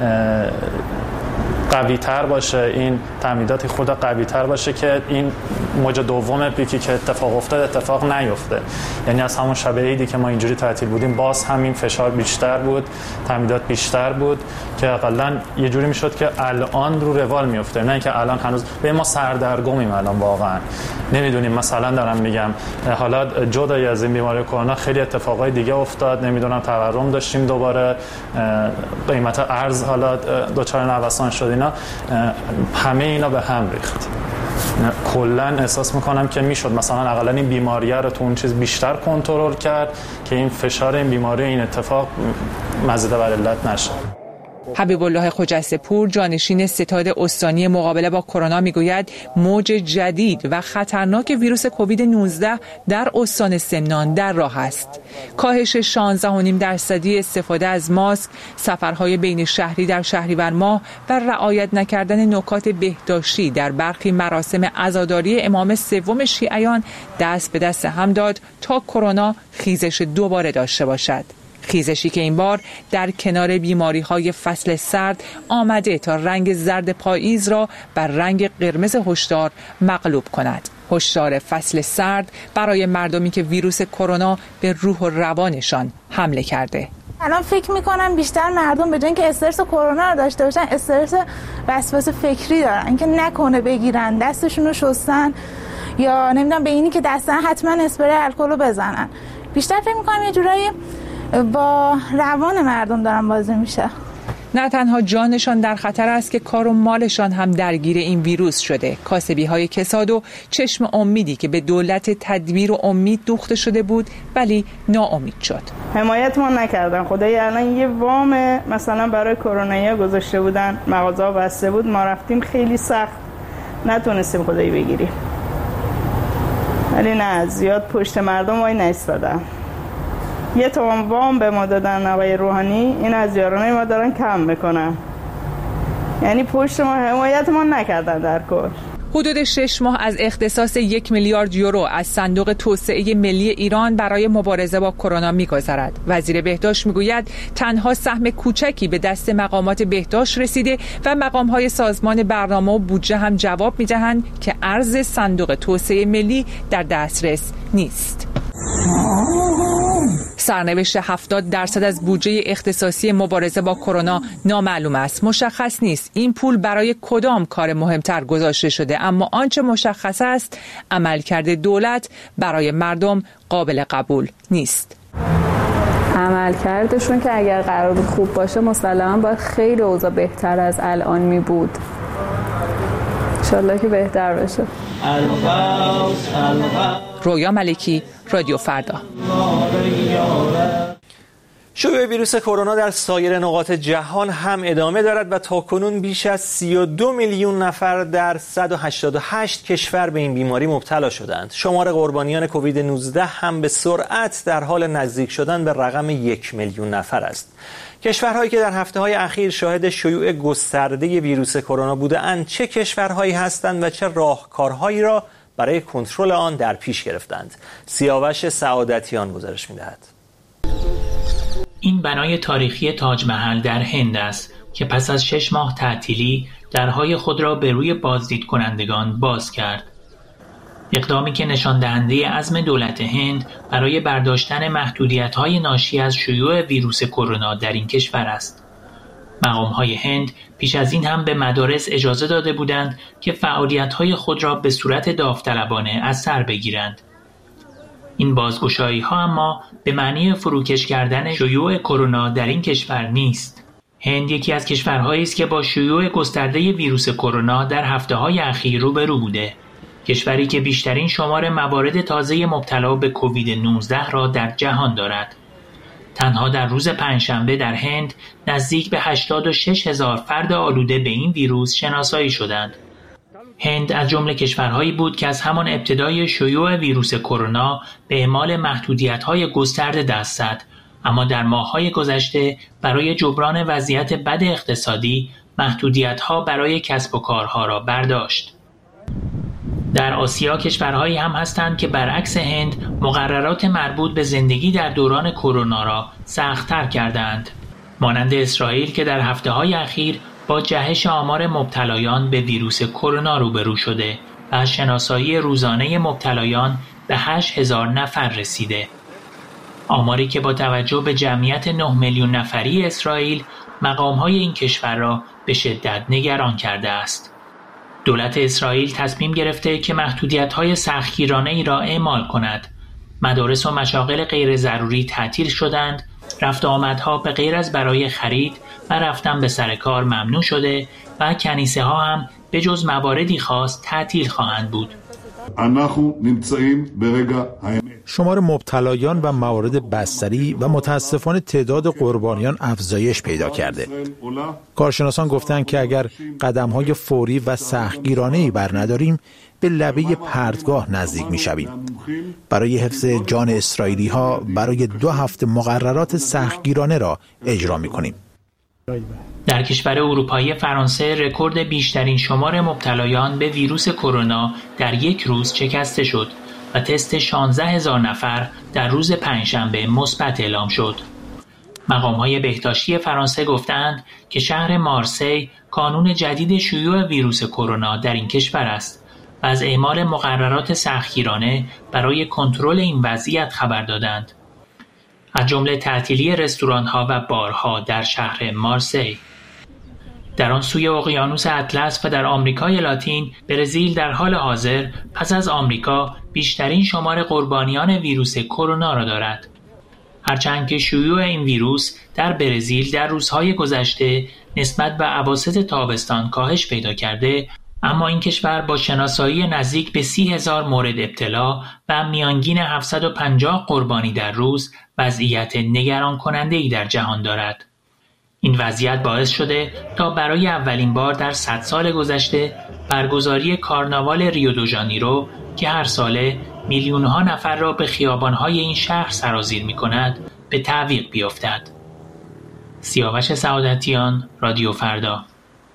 قوی تر باشه، این تمهیدات خود قوی تر باشه که این موج دوم پیکی که اتفاق افتاد اتفاق نیفته. یعنی از همون شب عیدی که ما اینجوری تعطیل بودیم باز همین فشار بیشتر بود، تمهیدات بیشتر بود که حداقل یه جوری میشد که الان رو روال میفته، نه اینکه الان هنوز به ما سردرگمیم. الان واقعا نمیدونیم، مثلا دارم میگم حالا جدای از این بیماری کرونا خیلی اتفاقای دیگه افتاد، نمیدونم تورم داشتیم، دوباره قیمت ارز حالا دوچار نوسان شد، اینا همه اینا به هم ریخت. کلا احساس میکنم که میشد مثلا اقلا این بیماری رو تو اون چیز بیشتر کنترل کرد که این فشار این بیماری این اتفاق مزید بر علت نشه. حبیب الله خجسته پور، جانشین ستاد استانی مقابله با کرونا، میگوید موج جدید و خطرناک ویروس کووید نوزده در استان سمنان در راه است. کاهش شانزده و نیم درصدی استفاده از ماسک، سفرهای بین شهری در شهریور ماه و رعایت نکردن نکات بهداشتی در برخی مراسم عزاداری امام سوم شیعیان دست به دست هم داد تا کرونا خیزش دوباره داشته باشد. خیزشی که این بار در کنار بیماری‌های فصل سرد آمده تا رنگ زرد پاییز را بر رنگ قرمز هشدار مغلوب کند. هشدار فصل سرد برای مردمی که ویروس کرونا به روح و روانشان حمله کرده. الان فکر میکنم بیشتر مردم به جای اینکه استرس کرونا رو داشته باشن، استرس وسواس فکری دارن، اینکه نکنه بگیرن، دستشون رو شستن، یا نمیدونم به اینی که دستن حتما اسپری الکل رو بزنن. بیشتر فکر میکنم یه جورایی با روان مردم دارن بازی میشه. نه تنها جانشان در خطر است که کار و مالشان هم درگیر این ویروس شده. کاسبی های کساد و چشم امیدی که به دولت تدبیر و امید دوخته شده بود ولی ناامید شد. حمایت ما نکردن. خدای الان یه وام مثلا برای کرونایی گذاشته بودن، مغازه‌ها بسته بود، ما رفتیم خیلی سخت نتونستیم خدایی بگیریم. ولی نه، زیاد پشت مردم وای نایستادن. یه تومن وام به ما دادن آقای روحانی، این از یارانه ما دارن کم میکنن. یعنی پشت ما حمایت ما نکردن در کل. حدود شش ماه از اختصاص یک میلیارد یورو از صندوق توسعه ملی ایران برای مبارزه با کرونا می‌گذرد. وزیر بهداشت میگوید تنها سهم کوچکی به دست مقامات بهداشت رسیده و مقام‌های سازمان برنامه و بودجه هم جواب می‌دهند که ارز صندوق توسعه ملی در دسترس نیست. سرنوشت هفتاد درصد از بودجه اختصاصی مبارزه با کرونا نامعلوم است. مشخص نیست این پول برای کدام کار مهمتر گذاشته شده، اما آنچه مشخص است عملکرد دولت برای مردم قابل قبول نیست. عملکردشون که اگر قرار بود خوب باشه مسلماً باید خیلی اوضاع بهتر از الان می بود. انشالله که بهتر بشه. رویا ملکی، رادیو فردا. شیوع ویروس کرونا در سایر نقاط جهان هم ادامه دارد و تاکنون بیش از سی و دو میلیون نفر در صد و هشتاد و هشت کشور به این بیماری مبتلا شدند. شمار قربانیان کووید نوزده هم به سرعت در حال نزدیک شدن به رقم یک میلیون نفر است. کشورهایی که در هفته‌های اخیر شاهد شیوع گسترده ویروس کرونا بودند چه کشورهایی هستند و چه راهکارهایی را برای کنترل آن در پیش گرفتند؟ سیاوش سعادتیان گزارش می‌دهد. این بنای تاریخی تاج محل در هند است که پس از شش ماه تعطیلی درهای خود را به روی بازدید کنندگان باز کرد. اقدامی که نشان دهنده عزم دولت هند برای برداشتن محدودیت‌های ناشی از شیوع ویروس کرونا در این کشور است. مقام‌های هند پیش از این هم به مدارس اجازه داده بودند که فعالیت‌های خود را به صورت داوطلبانه از سر بگیرند. این بازگشایی‌ها اما به معنی فروکش کردن شیوع کرونا در این کشور نیست. هند یکی از کشورهایی است که با شیوع گسترده ویروس کرونا در هفته‌های اخیر روبرو بوده. کشوری که بیشترین شمار موارد تازه مبتلا به کووید نوزده را در جهان دارد. تنها در روز پنجشنبه در هند نزدیک به هشتاد و شش هزار فرد آلوده به این ویروس شناسایی شدند. هند از جمله کشورهایی بود که از همان ابتدای شیوع ویروس کرونا به اعمال محدودیت‌های گسترده دست زد، اما در ماه‌های گذشته برای جبران وضعیت بد اقتصادی محدودیت‌ها برای کسب و کارها را برداشت. در آسیا کشورهایی هم هستند که برعکس هند مقررات مربوط به زندگی در دوران کرونا را سخت‌تر کردند. مانند اسرائیل که در هفته‌های اخیر با جهش آمار مبتلایان به ویروس کرونا روبرو شده و از شناسایی روزانه مبتلایان به هشت هزار نفر رسیده. آماری که با توجه به جمعیت نه میلیون نفری اسرائیل مقام‌های این کشور را به شدت نگران کرده است. دولت اسرائیل تصمیم گرفته که محدودیت‌های سختگیرانه‌ای را اعمال کند. مدارس و مشاغل غیر ضروری تعطیل شدند، رفت و آمدها به غیر از برای خرید و رفتن به سر کار ممنوع شده و کنیسه ها هم به جز مواردی خاص تعطیل خواهند بود. شمار مبتلایان و موارد بستری و متاسفانه تعداد قربانیان افزایش پیدا کرده. کارشناسان گفتند که اگر قدم‌های فوری و سختگیرانه‌ای بر نداریم به لبه پرتگاه نزدیک می‌شویم. برای حفظ جان اسرائیلی‌ها برای دو هفته مقررات سختگیرانه را اجرا می‌کنیم. در کشور اروپایی فرانسه رکورد بیشترین شمار مبتلایان به ویروس کرونا در یک روز شکسته شد و تست شانزده هزار نفر در روز پنجشنبه مثبت اعلام شد. مقام‌های بهداشتی فرانسه گفتند که شهر مارسی کانون جدید شیوع ویروس کرونا در این کشور است و از اعمال مقررات سختگیرانه برای کنترل این وضعیت خبر دادند. از جمله تعطیلی رستوران‌ها و بارها در شهر مارسی. در آن سوی اقیانوس اطلس و در آمریکای لاتین، برزیل در حال حاضر پس از آمریکا بیشترین شمار قربانیان ویروس کرونا را دارد. هرچند که شیوع این ویروس در برزیل در روزهای گذشته نسبت به اواسط تابستان کاهش پیدا کرده، اما این کشور با شناسایی نزدیک به سی هزار مورد ابتلا و میانگین هفتصد و پنجاه قربانی در روز وضعیت نگران کننده ای در جهان دارد. این وضعیت باعث شده تا برای اولین بار در صد سال گذشته برگزاری کارناوال ریو دو ژانیرو که هر ساله میلیون‌ها نفر را به خیابان‌های این شهر سرازیر می‌کند به تعویق بیفتد. سیاوش سعادتیان، رادیو فردا.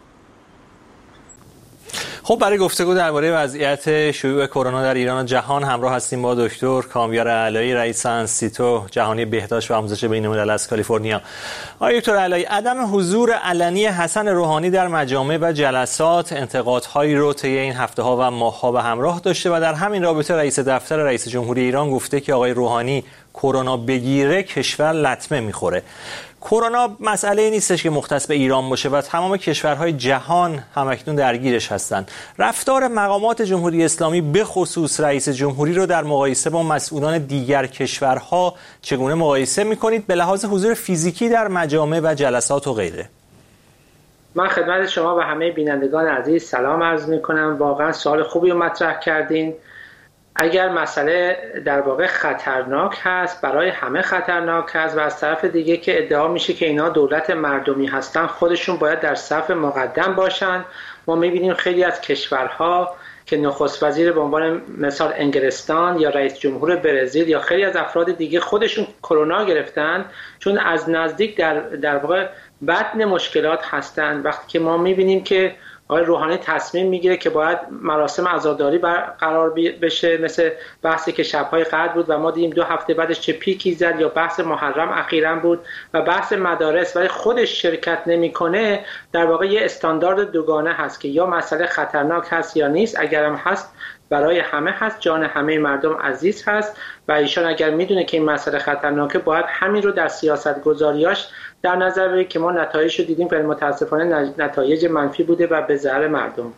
خب برای گفتگو درباره وضعیت شیوع کرونا در ایران و جهان همراه هستیم با دکتر کامیار علایی، رئیس انستیتو جهانی بهداشت و آموزش بین‌الملل از کالیفرنیا. آقای دکتر علایی، عدم حضور علنی حسن روحانی در مجامع و جلسات انتقادهایی رو طی این هفته‌ها و ماه‌ها به همراه داشته و در همین رابطه رئیس دفتر رئیس جمهوری ایران گفته که آقای روحانی کرونا بگیره کشور لطمه می‌خوره. کرونا مسئله نیستش که مختص به ایران باشه و تمام کشورهای جهان همکنون درگیرش هستند. رفتار مقامات جمهوری اسلامی به خصوص رئیس جمهوری رو در مقایسه با مسئولان دیگر کشورها چگونه مقایسه می‌کنید به لحاظ حضور فیزیکی در مجامع و جلسات و غیره؟ من خدمت شما و همه بینندگان عزیز سلام عرض می‌کنم. واقعا سوال خوبی رو مطرح کردین. اگر مسئله در واقع خطرناک هست، برای همه خطرناک هست و از طرف دیگه که ادعا میشه که اینا دولت مردمی هستن، خودشون باید در صف مقدم باشن. ما میبینیم خیلی از کشورها که نخست وزیر به عنوان مثال انگلستان یا رئیس جمهور برزیل یا خیلی از افراد دیگه خودشون کرونا گرفتن، چون از نزدیک در در واقع بطن مشکلات هستن. وقتی که ما میبینیم که آقای روحانی تصمیم میگیره که باید مراسم عزاداری برقرار بشه، مثل بحثی که شب‌های قدر بود و ما دیدیم دو هفته بعدش چه پیکی زد، یا بحث محرم اخیراً بود و بحث مدارس، ولی خودش شرکت نمیکنه، در واقع یه استاندارد دوگانه هست که یا مسئله خطرناک هست یا نیست. اگرم هست برای همه هست، جان همه مردم عزیز هست و ایشان اگر میدونه که این مسئله خطرناکه باید همین رو در سیاست گذاریاش در نظر بگیره که ما نتایج رو دیدیم و متاسفانه نتایج منفی بوده و به ضرر مردم.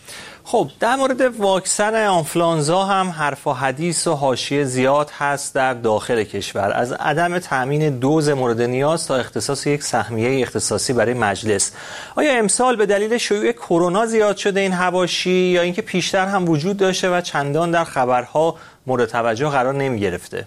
خب در مورد واکسن آنفولانزا هم حرف و حدیث و حاشیه زیاد هست در داخل کشور، از عدم تامین دوز مورد نیاز تا اختصاص یک سهمیه اختصاصی برای مجلس. آیا امسال به دلیل شیوع کرونا زیاد شده این حواشی یا اینکه پیشتر هم وجود داشته و چندان در خبرها مورد توجه قرار نمی گرفته؟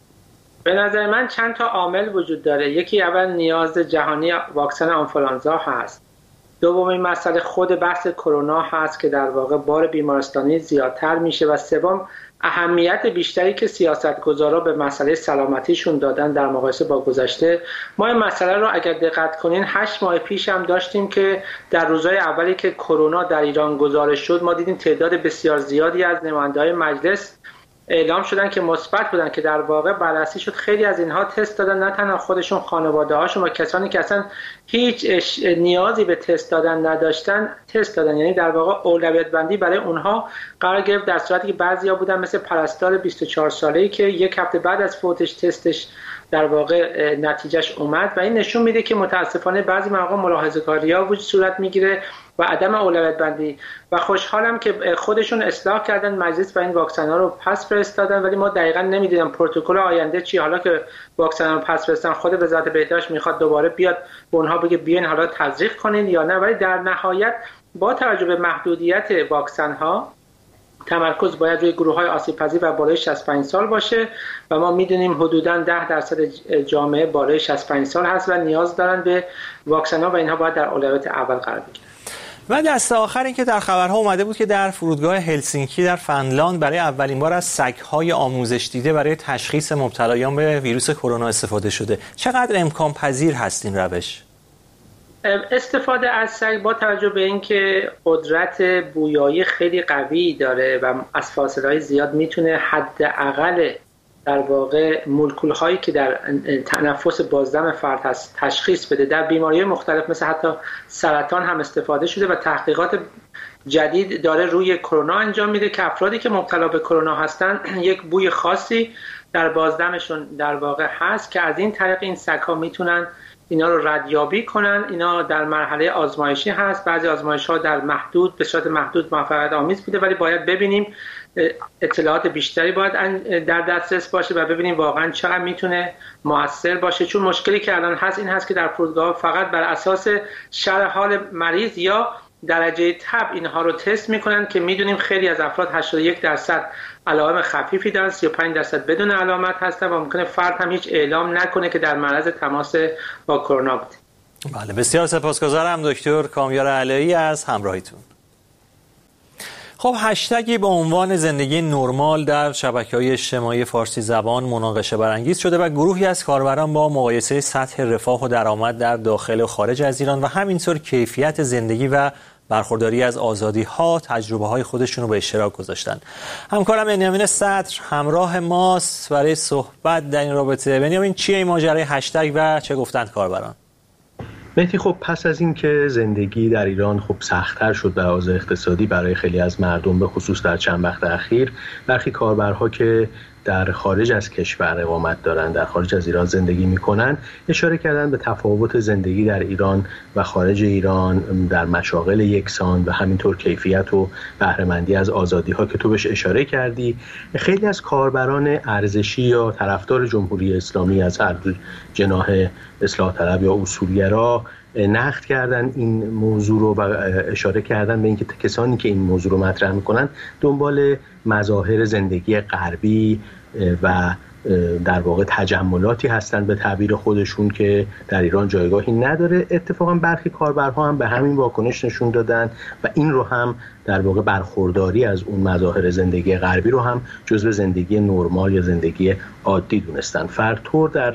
به نظر من چند تا عامل وجود داره. یکی اول نیاز جهانی واکسن آنفولانزا هست. دومین مسئله خود بحث کرونا هست که در واقع بار بیمارستانی زیادتر میشه و سوم اهمیت بیشتری که سیاستگزارا به مسئله سلامتیشون دادن در مقایسه با گذشته. ما این مسئله رو اگر دقت کنین هشت ماه پیش هم داشتیم که در روزهای اولی که کرونا در ایران گزارش شد ما دیدیم تعداد بسیار زیادی از نماینده‌های مجلس اعلام شدن که مثبت بودن، که در واقع بررسی شد خیلی از اینها تست دادن، نه تنها خودشون، خانواده هاشون و کسانی که اصلا هیچ نیازی به تست دادن نداشتن تست دادن. یعنی در واقع اولویت بندی برای اونها قرار گرفت، در صورتی که بعضیا بودن مثل پرستار بیست و چهار ساله‌ای که یک هفته بعد از فوتش تستش در واقع نتیجهش اومد و این نشون میده که متاسفانه بعضی مواقع ملاحظه‌کاری‌ها وجود صورت میگیره و عدم اولویت بندی. و خوشحالم که خودشون اصلاح کردن مجلس و این واکسن ها رو پس فرستادن، ولی ما دقیقاً نمیدونیم پروتکل آینده چی. حالا که واکسن رو پس فرستادن خود وزارت بهداشت میخواد دوباره بیاد به اونها بگه بیاین حالا تزریق کنین یا نه، ولی در نهایت با توجه به محدودیت واکسن ها تمرکز باید روی گروه‌های آسیب‌پذیر و بالای شصت و پنج سال باشه و ما میدونیم حدوداً ده درصد جامعه بالای شصت و پنج سال هست و نیاز دارن به واکسن‌ها و اینها باید در اولویت اول قرار بگیرن. و دسته آخر این که در خبرها اومده بود که در فرودگاه هلسینکی در فنلاند برای اولین بار از سگ‌های آموزش دیده برای تشخیص مبتلایان به ویروس کرونا استفاده شده. چقدر امکان پذیر هست این روش؟ استفاده از سگ با توجه به اینکه قدرت بویایی خیلی قوی داره و از فاصله‌های زیاد میتونه حداقل در واقع مولکول هایی که در تنفس بازدم فرد هست تشخیص بده. در بیماری‌های مختلف مثل حتی سرطان هم استفاده شده و تحقیقات جدید داره روی کرونا انجام میده که افرادی که مبتلا به کرونا هستن یک بوی خاصی در بازدمشون در واقع هست که از این طریق این سگ‌ها میتونن اینا رو ردیابی کنن. اینا در مرحله آزمایشی هست، بعضی آزمایش‌ها در محدود به صورت محدود موفقیت آمیز بوده، ولی باید ببینیم اطلاعات بیشتری باید در دسترس باشه و ببینیم واقعا چقدر میتونه مؤثر باشه. چون مشکلی که الان هست این هست که در فرودگاه فقط بر اساس شرح حال مریض یا درجه تب اینها رو تست میکنن که میدونیم خیلی از افراد هشتاد و یک درصد علائم خفیفی دارن، سی و پنج درصد بدون علامت هستن و ممکنه فرد هم هیچ اعلام نکنه که در معرض تماس با کرونا بوده. بله، بسیار سپاسگزارم دکتر کامیار علایی از همراهیتون. خب هشتگی با عنوان زندگی نرمال در شبکه‌های اجتماعی فارسی زبان مناقشه برانگیز شده و گروهی از کاربران با مقایسه سطح رفاه و درآمد در داخل و خارج از ایران و همینطور کیفیت زندگی و برخورداری از آزادی‌ها تجربه‌های خودشون رو به اشتراک گذاشتن. همکارم بنیامین صدر همراه ماست برای صحبت در این رابطه. بنیامین، چیه این ماجرای هشتگ و چه گفتند کاربران؟ مهدی، خب پس از این که زندگی در ایران خب سخت‌تر شد به لحاظ اقتصادی برای خیلی از مردم، به خصوص در چند وقت اخیر، برخی کاربرها که در خارج از کشور اقامت دارند، در خارج از ایران زندگی میکنن، اشاره کردن به تفاوت زندگی در ایران و خارج ایران در مشاغل یکسان و همینطور کیفیت و بهره‌مندی از آزادی‌ها که تو بهش اشاره کردی. خیلی از کاربران ارزشی یا طرفدار جمهوری اسلامی از هر جناح اصلاح طلب یا اصولگرا نقد کردن این موضوع رو و اشاره کردن به اینکه کسانی که این موضوع رو مطرح میکنن دنبال مظاهر زندگی غربی و در واقع تجملاتی هستند به تعبیر خودشون که در ایران جایگاهی نداره. اتفاقا برخی کاربرها هم به همین واکنش نشون دادن و این رو هم در واقع برخورداری از اون مظاهر زندگی غربی رو هم جزو زندگی نرمال یا زندگی عادی دونستن. فرتور در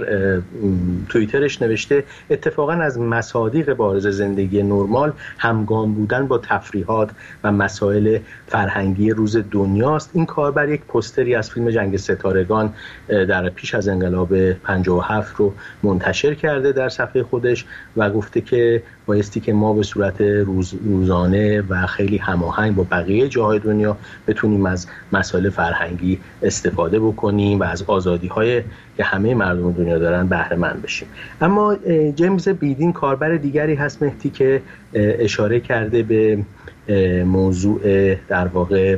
توییترش نوشته اتفاقا از مصادیق بارز زندگی نرمال همگام بودن با تفریحات و مسائل فرهنگی روز دنیاست. این کاربر یک پوستری از فیلم جنگ ستارگان در پیش از انقلاب پنجاه و هفت رو منتشر کرده در صفحه خودش و گفته که بایستی که ما به صورت روز روزانه و خیلی هماهنگ با بقیه جاهای دنیا بتونیم از مسائل فرهنگی استفاده بکنیم و از آزادی‌های که همه مردم دنیا دارن بهره مند بشیم. اما جیمز بیدین کاربر دیگری هست مهدی که اشاره کرده به موضوع در واقع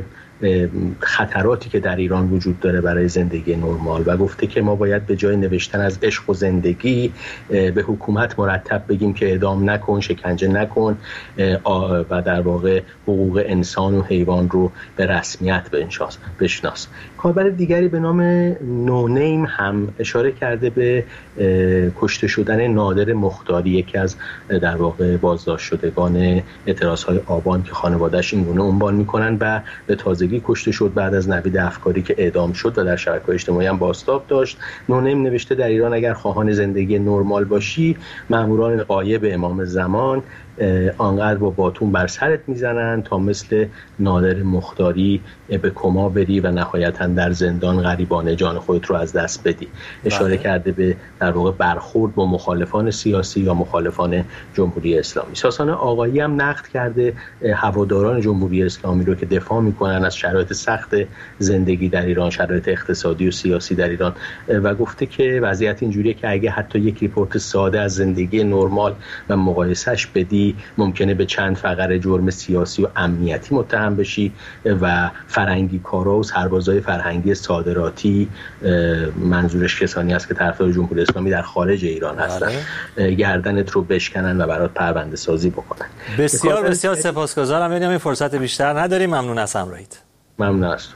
خطراتی که در ایران وجود داره برای زندگی نرمال و گفته که ما باید به جای نوشتن از عشق و زندگی به حکومت مرتب بگیم که اعدام نکن، شکنجه نکن و در واقع حقوق انسان و حیوان رو به رسمیت بشناس. کاربر دیگری به نام نونیم هم اشاره کرده به کشته شدن نادر مختاری، یکی از در واقع بازداشت شدگان اعتراضهای آبان که خانواده‌اش این گونه عنوان میکنن و به تازگی کشته شد بعد از نوید افکاری که اعدام شد و در شبکه‌های اجتماعی هم بازتاب داشت. نونیم نوشته در ایران اگر خواهان زندگی نرمال باشی ماموران غایب امام زمان آنقدر با باتون بر سرت میزنن تا مثل نادر مختاری به کما بری و نهایتاً در زندان غریبانه جان خودت رو از دست بدی. اشاره بله. کرده به در واقع برخورد با مخالفان سیاسی یا مخالفان جمهوری اسلامی. ساسان آقایی هم نقد کرده هواداران جمهوری اسلامی رو که دفاع میکنن از شرایط سخت زندگی در ایران، شرایط اقتصادی و سیاسی در ایران و گفته که وضعیت اینجوریه که اگه حتی یک ریپورت ساده از زندگی نرمال و مقایسهش بدی ممکنه به چند فقره جرم سیاسی و امنیتی متهم بشی و فرهنگی کارا و سربازای فرهنگی صادراتی، منظورش کسانی است که طرفدار جمهوری اسلامی در خارج ایران هستن، گردنت رو بشکنن و برات پرونده سازی بکنن. بسیار بسیار سپاسگزارم. ببینم این فرصت بیشتر نداریم. ممنون از همراهیت. ممنون است.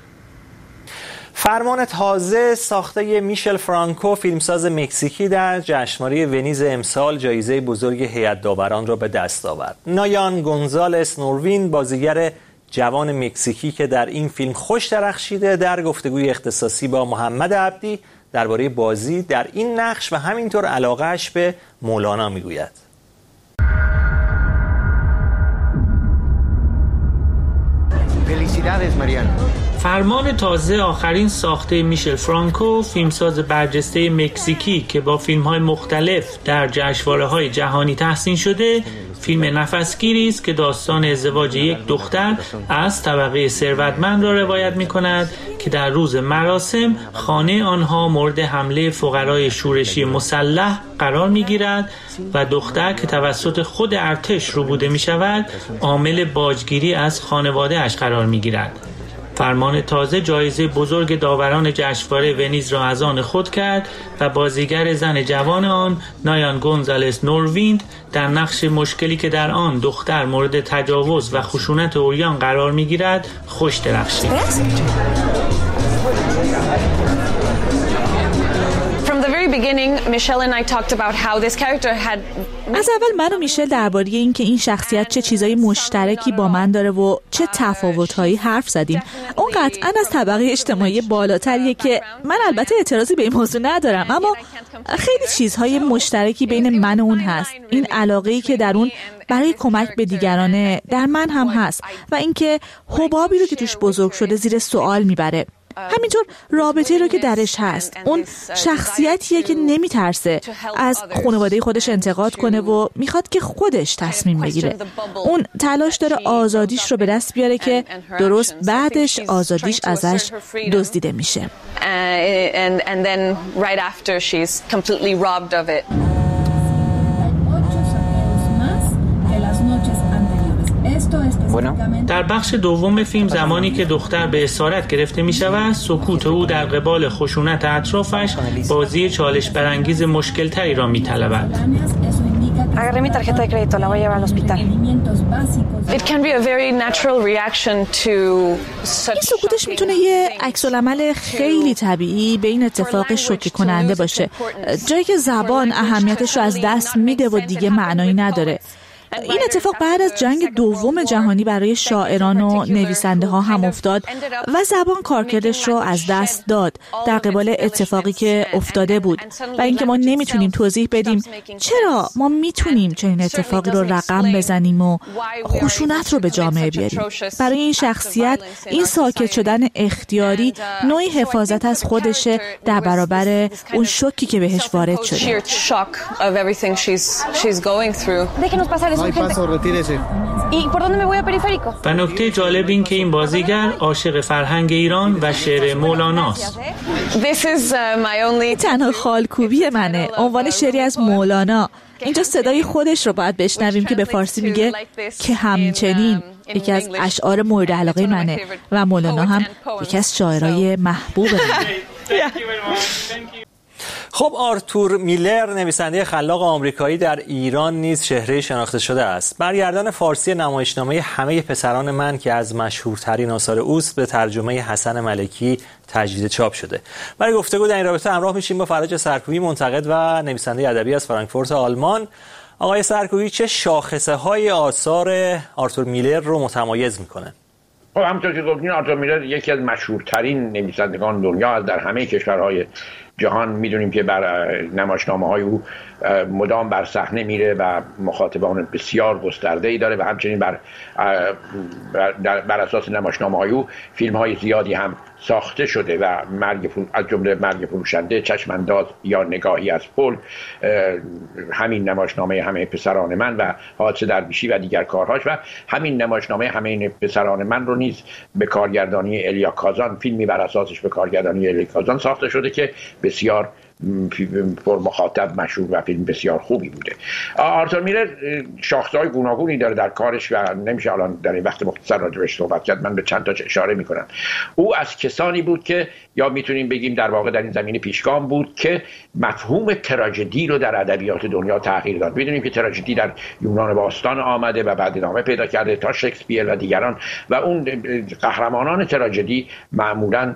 فرمان تازه ساخته میشل فرانکو فیلمساز مکزیکی در جشنواره ونیز امسال جایزه بزرگ هیئت داوران را به دست آورد. نایان گونزالس نوروین بازیگر جوان مکزیکی که در این فیلم خوش درخشیده در گفتگوی اختصاصی با محمد عبدی درباره بازی در این نقش و همینطور علاقه‌اش به مولانا میگوید. فرمان تازه آخرین ساخته میشل فرانکو، فیلمساز برجسته مکزیکی که با فیلم‌های مختلف در جشنواره‌های جهانی تحسین شده، فیلم نفسگیری است که داستان ازدواج یک دختر از طبقه ثروتمند را روایت می‌کند که در روز مراسم خانه آنها مورد حمله فقرای شورشی مسلح قرار می‌گیرد و دختر که توسط خود ارتش روبوده می‌شود، عامل باجگیری از خانواده‌اش قرار می‌گیرد. فرمان تازه جایزه بزرگ داوران جشنواره ونیز را از آن خود کرد و بازیگر زن جوان آن نایان گونزالس نوروین در نقش مشکلی که در آن دختر مورد تجاوز و خشونت عریان قرار می‌گیرد خوش درخشید. از اول من و میشل درباره این که این شخصیت چه چیزای مشترکی با من داره و چه تفاوت‌هایی حرف زدیم. اون قطعاً از طبقه اجتماعی بالاتریه که من البته اعتراضی به این موضوع ندارم، اما خیلی چیزهای مشترکی بین من و اون هست. این علاقه‌ای که در اون برای کمک به دیگرانه در من هم هست و اینکه حبابی رو که توش بزرگ شده زیر سوال میبره. همینطور رابطه رو که درش هست. اون شخصیتیه که نمیترسه از خانواده خودش انتقاد کنه و میخواد که خودش تصمیم بگیره. اون تلاش داره آزادیش رو به دست بیاره که درست بعدش آزادیش ازش دزدیده میشه. در بخش دوم فیلم زمانی که دختر به اسارت گرفته می شود، سکوت او در قبال خشونت اطرافش بازی چالش برانگیز مشکل تری را می طلبد. Agarré mi tarjeta de crédito, la voy a llevar al hospital. It can be a very natural reaction to این سکوتش میتونه یه عکس العمل خیلی طبیعی به این اتفاق شوکه کننده باشه، جایی که زبان اهمیتش رو از دست میده و دیگه معنایی نداره. این اتفاق بعد از جنگ دوم جهانی برای شاعران و نویسنده ها هم افتاد و زبان کارکردش رو از دست داد در قبال اتفاقی که افتاده بود و اینکه ما نمیتونیم توضیح بدیم چرا ما میتونیم چنین اتفاقی رو رقم بزنیم و خشونت رو به جامعه بیاریم. برای این شخصیت این ساکت شدن اختیاری نوعی حفاظت از خودشه در برابر اون شوکی که بهش وارد شده. و نکته جالب این که این بازیگر عاشق فرهنگ ایران و شعر مولاناست. این تنها خالکوبی منه، عنوان شعری از مولانا. اینجا صدای خودش رو باید بشنویم که به فارسی میگه که همچنین یکی از اشعار مورد علاقه منه و مولانا هم یکی از شاعرای محبوب منه. خب آرتور میلر نویسنده خلاق آمریکایی در ایران نیز چهره شناخته شده است. برگردان فارسی نمایشنامه همه پسران من که از مشهورترین آثار اوست به ترجمه حسن ملکی تجدید چاپ شده. برای گفتگو در این رابطه همراه میشیم با فرج سرکوبی، منتقد و نویسنده ادبی از فرانکفورت آلمان. آقای سرکوبی، چه شاخصه های آثار آرتور میلر رو متمایز میکنه؟ خب همونطور که گفتین آرتور میلر یکی از مشهورترین نویسندگان دنیا است. در همه کشورهای جهان میدونیم که بر نمایشنامه‌های او مدام بر صحنه میره و مخاطبان بسیار گسترده‌ای داره و همچنین بر بر اساس نمایشنامه‌های او فیلم‌های زیادی هم ساخته شده و مرگ از جمله مرگ فروشنده، چشمانداز یا نگاهی از پل، همین نمایشنامه همه پسران من و حادثه در بیشی و دیگر کارهاش و همین نمایشنامه همه پسران من رو نیز به کارگردانی الیا کازان، فیلمی بر اساسش به کارگردانی الیا کازان ساخته شده که بسیار پر مخاطب مشهور و فیلم بسیار خوبی بوده. آرتور میلر شاخصه‌های گوناگونی داره در کارش و نمیشه الان در این وقت مختصر راجعش صحبت کرد. من به چند تا اشاره میکنم. او از کسانی بود که یا میتونیم بگیم در واقع در این زمینه پیشگام بود که مفهوم تراژدی رو در ادبیات دنیا تغییر داد. میدونیم که تراژدی در یونان باستان آمده و بعد ادامه پیدا کرده تا شکسپیر و دیگران و اون قهرمانان تراژدی معمولاً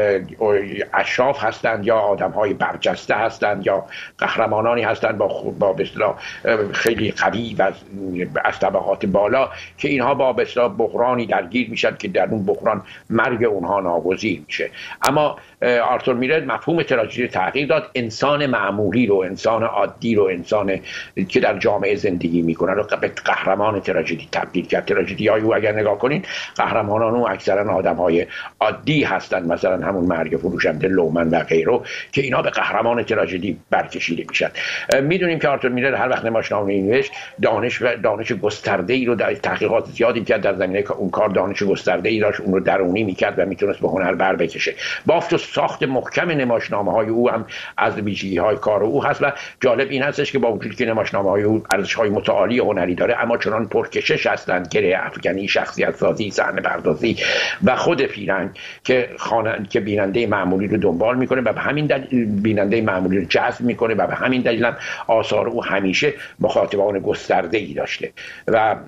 اشراف هستند یا آدم‌های برجسته هستند یا قهرمانانی هستند با با به اصطلاح خیلی قوی و از طبقات بالا که اینها با به اصطلاح بحرانی درگیر میشن که در اون بحران مرگ اونها ناگزیر میشه. اما آرتور میلر مفهوم تراژدی تغییر داد. انسان معمولی رو، انسان عادی رو، انسان که در جامعه زندگی میکنه رو به قهرمان تراژدی تبدیل کرد. تراژدی‌های او اگر نگاه کنین قهرمانان او اکثرا آدم‌های عادی هستند، مثلا همون مرگ فروشنده، لومن و غیره که اینا به قهرمان تراژدی برکشیده میشن. میدونیم که آرتور میلر هر وقت نمایشنامه نوشت دانش و دانش گسترده‌ای رو در تحقیقات زیادی کرد در زمینه اون کار، دانش گسترده‌ای داشت، اون رو درونی میکرد و میتونست به هنر بر بکشه. بافت و ساخت محکم نمایشنامه‌های او هم از ویژگی‌های کار او هست و جالب این هستش که با وجودی که نمایشنامه‌های او ارزش‌های متعالی هنری داره اما چنان پرکشش هستند که افغانی، شخصیت سازی، صحنه پردازی و خود پیرنگ که خواننده که بیننده معمولی رو دنبال میکنه و به همین دلیل بیننده معمولی رو جذب میکنه و به همین دلیل هم آثار او همیشه مخاطبان گسترده‌ای داشته و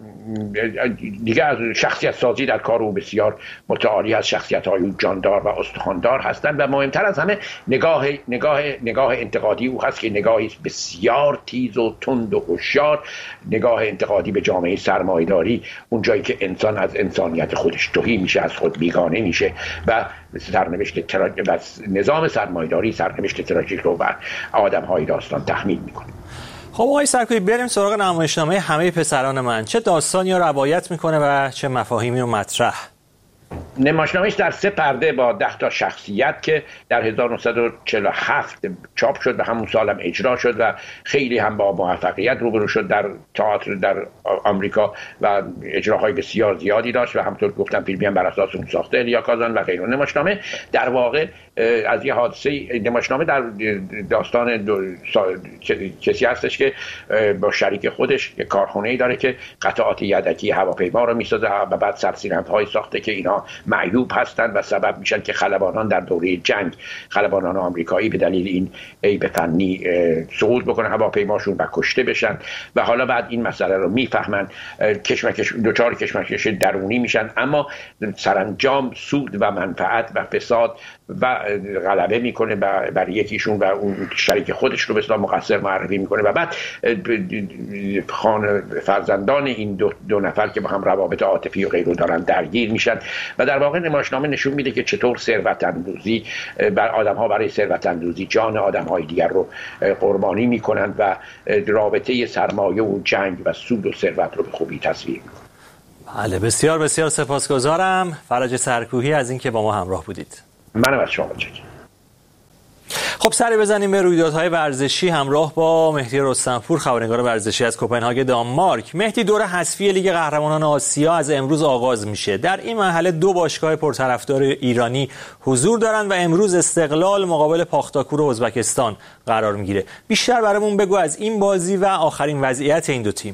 دیگه از شخصیت سازی در کار او بسیار متعالی از شخصیت‌های او جاندار و استخواندار هستند و مهمتر از همه نگاه نگاه نگاه انتقادی او هست که نگاهی بسیار تیز و تند و هوشیار، نگاه انتقادی به جامعه سرمایه‌داری، اون جایی که انسان از انسانیت خودش تهی میشه، از خود بیگانه میشه و سرنوشت تراژیک و نظام سرمایه‌داری سرنوشت تراژیک رو بر آدم‌های داستان تحمیل میکنه. خب آقای سرکوبی، بریم سراغ نمایشنامه همه پسران من. چه داستانی رو روایت میکنه و چه مفاهیمی رو مطرح؟ نمایشنامه‌اش در سه پرده با ده تا شخصیت که در هزار و نهصد و چهل و هفت چاپ شد و همون سال هم اجرا شد و خیلی هم با موفقیت روبرو شد در تئاتر در آمریکا و اجراهای بسیار زیادی داشت و همونطور گفتم فیلمی هم بر اساس اون ساخته الیا کازان و غیره. نمایشنامه در واقع از یه حادثه، نمایشنامه در داستان دو کسی هستش که با شریک خودش یک کارخونه‌ای داره که قطعات یدکی هواپیما رو میسازه و بعد سرسیرندهای ساخته که اینا معیوب هستند و سبب میشن که خلبانان در دوره جنگ، خلبانان آمریکایی به دلیل این عیب فنی سقوط بکنن هواپیماشون و کشته بشن و حالا بعد این مسئله رو میفهمن، کشمکش دوچار کشمکش درونی میشن، اما سرانجام سود و منفعت و فساد و غلبه میکنه بر یکیشون و اون شریک خودش رو به اصطلاح مقصر معرفی میکنه و بعد خان فرزندان این دو, دو نفر که با هم روابط عاطفی و غیره دارن درگیر میشن و در واقع نمایشنامه نشون میده که چطور ثروت اندوزی بر آدم‌ها برای ثروت اندوزی جان آدم‌های دیگر رو قربانی میکنن و رابطه سرمایه و جنگ و سود و ثروت رو به خوبی تصویر میکنن. بله، بسیار بسیار سپاسگزارم فرج سرکوهی از اینکه با ما همراه بودید. منم از شما متشکرم. خب سری بزنیم به رویدادهای ورزشی همراه با مهدی رستمپور، خبرنگار ورزشی از کوپنهاگ دانمارک. مهدی، دور حذفی لیگ قهرمانان آسیا از امروز آغاز میشه. در این مرحله دو باشگاه پرطرفدار ایرانی حضور دارن و امروز استقلال مقابل پاختاکور ازبکستان قرار میگیره. بیشتر برامون بگو از این بازی و آخرین وضعیت این دو تیم.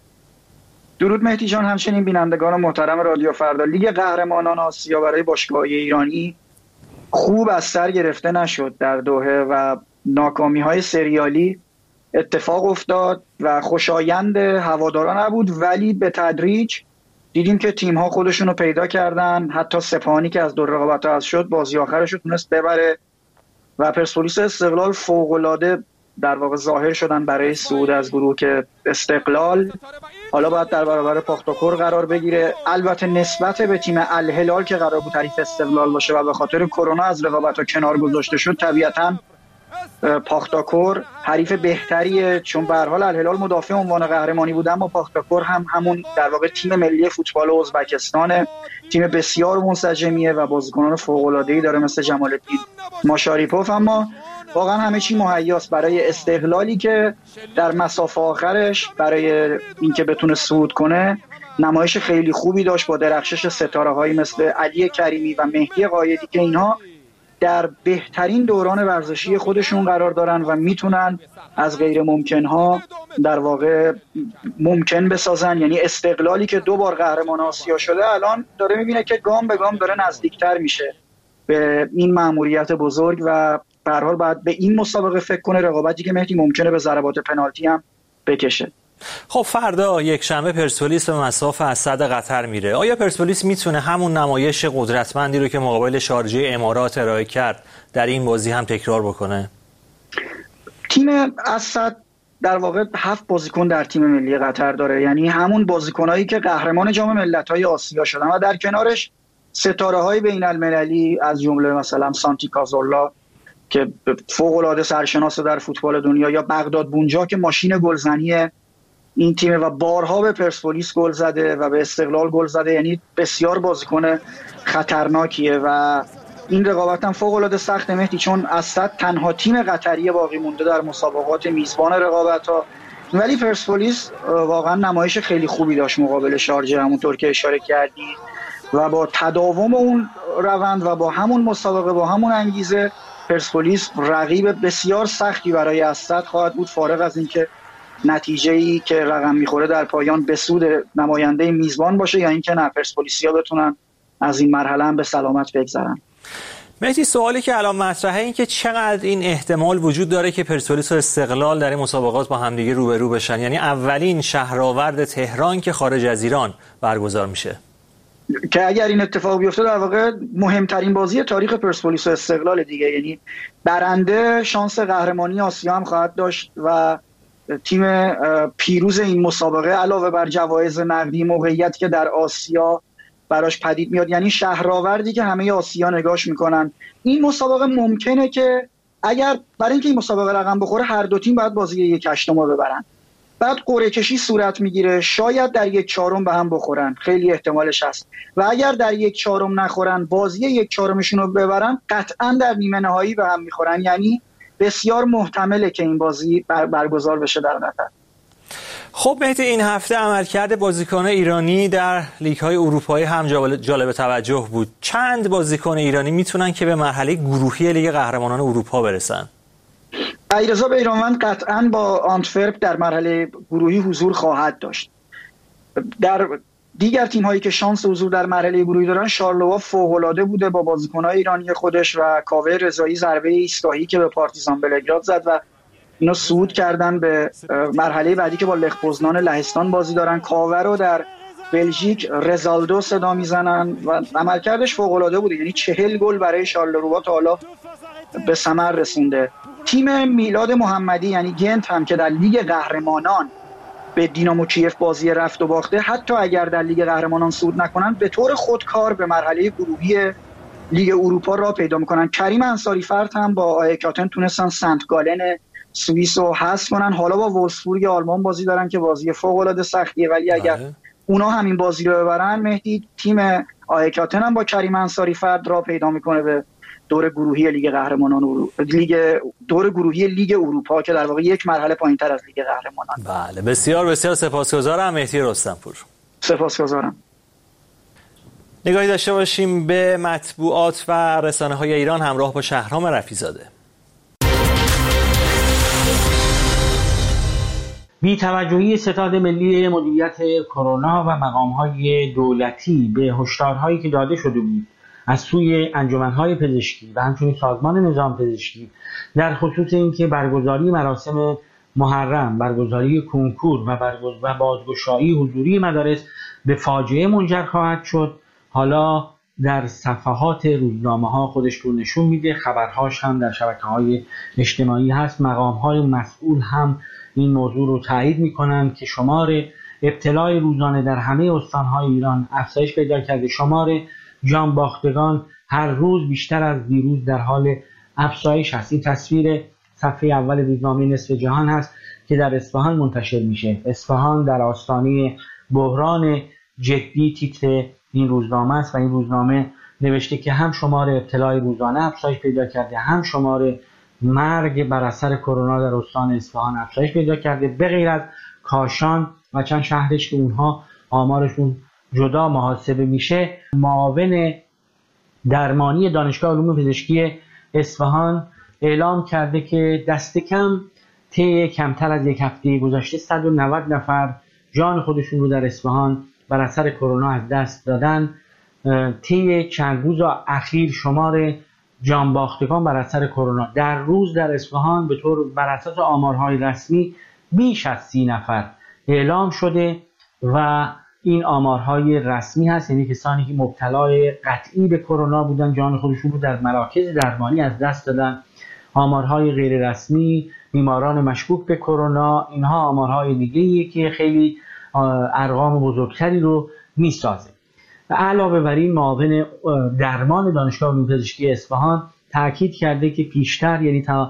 درود مهدی جان، همچنین بینندگان محترم رادیو فردا. لیگ قهرمانان آسیا برای باشگاه‌های ایرانی خوب از سر گرفته نشد در دوحه و ناکامی‌های سریالی اتفاق افتاد و خوشایند هواداران نبود، ولی به تدریج دیدیم که تیم‌ها خودشون رو پیدا کردن. حتی سپاهانی که از دور رقابت‌ها از شد بازی آخرش رو تونست ببره و پرسپولیس استقلال فوق‌العاده در واقع ظاهر شدن برای صعود از گروه که استقلال حالا باید در برابر پاختاکور قرار بگیره. البته نسبت به تیم الهلال که قرار بود حریف استقلال باشه و به خاطر کرونا از رقابت‌ها کنار گذاشته شد، طبیعتاً پاختاکور حریف بهتریه، چون به هر حال الهلال مدافع عنوان قهرمانی بود، اما پاختاکور هم همون در واقع تیم ملی فوتبال ازبکستان، تیم بسیار منسجمیه و بازیکنان فوق‌العاده‌ای داره مثل جمال الدین ماشاریپوف. اما واقعا همه چی مهیاست برای استقلالی که در مسافه آخرش برای اینکه بتونه صعود کنه نمایش خیلی خوبی داشت با درخشش ستاره‌هایی مثل علی کریمی و مهدی قایدی که اینها در بهترین دوران ورزشی خودشون قرار دارن و میتونن از غیر ممکنها در واقع ممکن بسازن. یعنی استقلالی که دو بار قهرمان آسیا شده الان داره میبینه که گام به گام داره نزدیکتر میشه به این مأموریت بزرگ و به هر حال باید به این مسابقه فکر کنه، رقابتی که مهدی ممکنه به ضربات پنالتی هم بکشه. خب فردا یک شنبه پرسپولیس به مصاف اسد قطر میره. آیا پرسپولیس میتونه همون نمایش قدرتمندی رو که مقابل شارجه امارات ارائه کرد در این بازی هم تکرار بکنه؟ تیم اسد در واقع هفت بازیکن در تیم ملی قطر داره، یعنی همون بازیکنایی که قهرمان جام ملت‌های آسیا شدن و در کنارش ستاره‌های بین‌المللی از جمله مثلا سانتی کازورلا که فوق‌العاده سرشناس در فوتبال دنیا، یا بغداد بونجا که ماشین گلزنی این تیم و بارها به پرسپولیس گل زده و به استقلال گل زده. یعنی بسیار بازیکن خطرناکیه و این رقابت هم فوق‌العاده سخته مهدی، چون اسد تنها تیم قطری باقی مونده در مسابقات میزبان رقابت‌ها. ولی پرسپولیس واقعا نمایش خیلی خوبی داشت مقابل شارجه، همونطور که اشاره کردی، و با تداوم اون روند و با همون مسابقه با همون انگیزه پرسپولیس رقیب بسیار سختی برای اسد خواهد بود، فارغ از اینکه نتیجه‌ای که رقم میخوره در پایان به سود نماینده میزبان باشه یا اینکه نه پرسپولیسیا بتونن از این مرحله هم به سلامت بگذرن. مهدی، سوالی که الان مطرحه این که چقدر این احتمال وجود داره که پرسپولیس و استقلال در این مسابقات با همدیگه روبرو بشن، یعنی اولین شهرآورد تهران که خارج از ایران برگزار میشه؟ که اگر این اتفاق بیفته در واقع مهمترین بازی تاریخ پرسپولیس و استقلال دیگه، یعنی برنده شانس قهرمانی آسیا هم خواهد داشت و تیم پیروز این مسابقه علاوه بر جوایز نقدی موقعیت که در آسیا براش پدید میاد، یعنی شهرآوردی که همه آسیا نگاش میکنن. این مسابقه ممکنه که اگر برای اینکه این مسابقه رقم بخوره هر دو تیم باید بازی یک هشتم رو ببرن، بعد قرعه کشی صورت میگیره، شاید در یک چهارم به هم بخورن، خیلی احتمالش هست، و اگر در یک چهارم نخورن بازی یک چهارمشون رو ببرن قطعا در نیمه نهایی به هم میخورن. یعنی بسیار محتمله که این بازی بر برگزار بشه در قطر. خب مهدی، این هفته عملکرد بازیکن ایرانی در لیگ‌های اروپایی هم جالب توجه بود. چند بازیکن ایرانی میتونن که به مرحله گروهی لیگ قهرمانان اروپا برسن؟ علیرضا بیرانوند قطعاً با آنتورپ در مرحله گروهی حضور خواهد داشت. در دیگر تیم هایی که شانس حضور در مرحله گروهی دارن، شارلووا فوق‌العاده بوده با بازیکن‌های ایرانی خودش و کاوه رضایی ضربه ایستگاهی که به پارتیزان بلگراد زد و اینا صعود کردن به مرحله بعدی که با لخ پوزنان لهستان بازی دارن. کاوه رو در بلژیک رزالدو صدا میزنن و عملکردش فوق‌العاده بوده، یعنی چهل گل برای شارلووا تا حالا به ثمر رسونده. تیم میلاد محمدی یعنی گنت هم که در لیگ قهرمانان به دینامو کیف بازی رفت و باخته، حتی اگر در لیگ قهرمانان صعود نکنن به طور خودکار به مرحله گروهی لیگ اروپا را پیدا میکنن. کریم انصاری فرد هم با آیکاتن تونستن سنت گالن سوئیس رو حذف کنن. حالا با وولفسبورگ آلمان بازی دارن که بازی فوق العاده سختیه، ولی اگر بله. اونا همین بازی رو ببرن، مهدی تیم آیکاتن هم با کریم انصاری فرد را پیدا میکنه به دور گروهی لیگ قهرمانان و لیگ دور گروهی لیگ اروپا که در واقع یک مرحله پایین‌تر از لیگ قهرمانان. بله بسیار بسیار سپاسگزارم مهدی رستمپور. سپاسگزارم. نگاهی داشته باشیم به مطبوعات و رسانه‌های ایران همراه با شهرام رفیع‌زاده. بی‌توجهی ستاد ملی مدیریت کرونا و مقام‌های دولتی به هشدارهایی که داده شده بود از سوی انجمن‌های پزشکی و همچنین سازمان نظام پزشکی در خصوص اینکه برگزاری مراسم محرم، برگزاری کنکور و برگزاری و بازگشایی حضوری مدارس به فاجعه منجر خواهد شد، حالا در صفحات روزنامه‌ها خودش رو نشون میده، خبرهاش هم در شبکه‌های اجتماعی هست. مقام‌های مسئول هم این موضوع رو تایید می‌کنند که شمار ابتلای روزانه در همه استان‌های ایران افزایش پیدا کرده. شمار جان باختگان هر روز بیشتر از دیروز در حال افزایش هست. این تصویر صفحه اول روزنامه نصف جهان هست که در اصفهان منتشر میشه. اصفهان در آستانه بحران جدی تیتر این روزنامه است و این روزنامه نوشته که هم شمار ابتلای روزانه افزایش پیدا کرده، هم شمار مرگ بر اثر کرونا در استان اصفهان افزایش پیدا کرده، به غیر از کاشان و چند شهرش که اونها آمارشون جدا محاسبه میشه. معاون درمانی دانشگاه علوم پزشکی اصفهان اعلام کرده که دست کم طی کمتر از یک هفته گذشته صد و نود نفر جان خودشون رو در اصفهان بر اثر کرونا از دست دادن. طی چند روز اخیر شمار جان باختگان بر اثر کرونا در روز در اصفهان به طور بر اساس آمارهای رسمی بیش از سی نفر اعلام شده و این آمارهای رسمی هست، یعنی کسانی که مبتلای قطعی به کرونا بودن جان خودشون رو در مراکز درمانی از دست دادن. آمارهای غیر رسمی بیماران مشکوک به کرونا، اینها آمارهای دیگه‌ایه که خیلی ارقام بزرگتری رو میسازه. و علاوه بر این معاون درمان دانشگاه علوم پزشکی اصفهان تاکید کرده که پیشتر، یعنی تا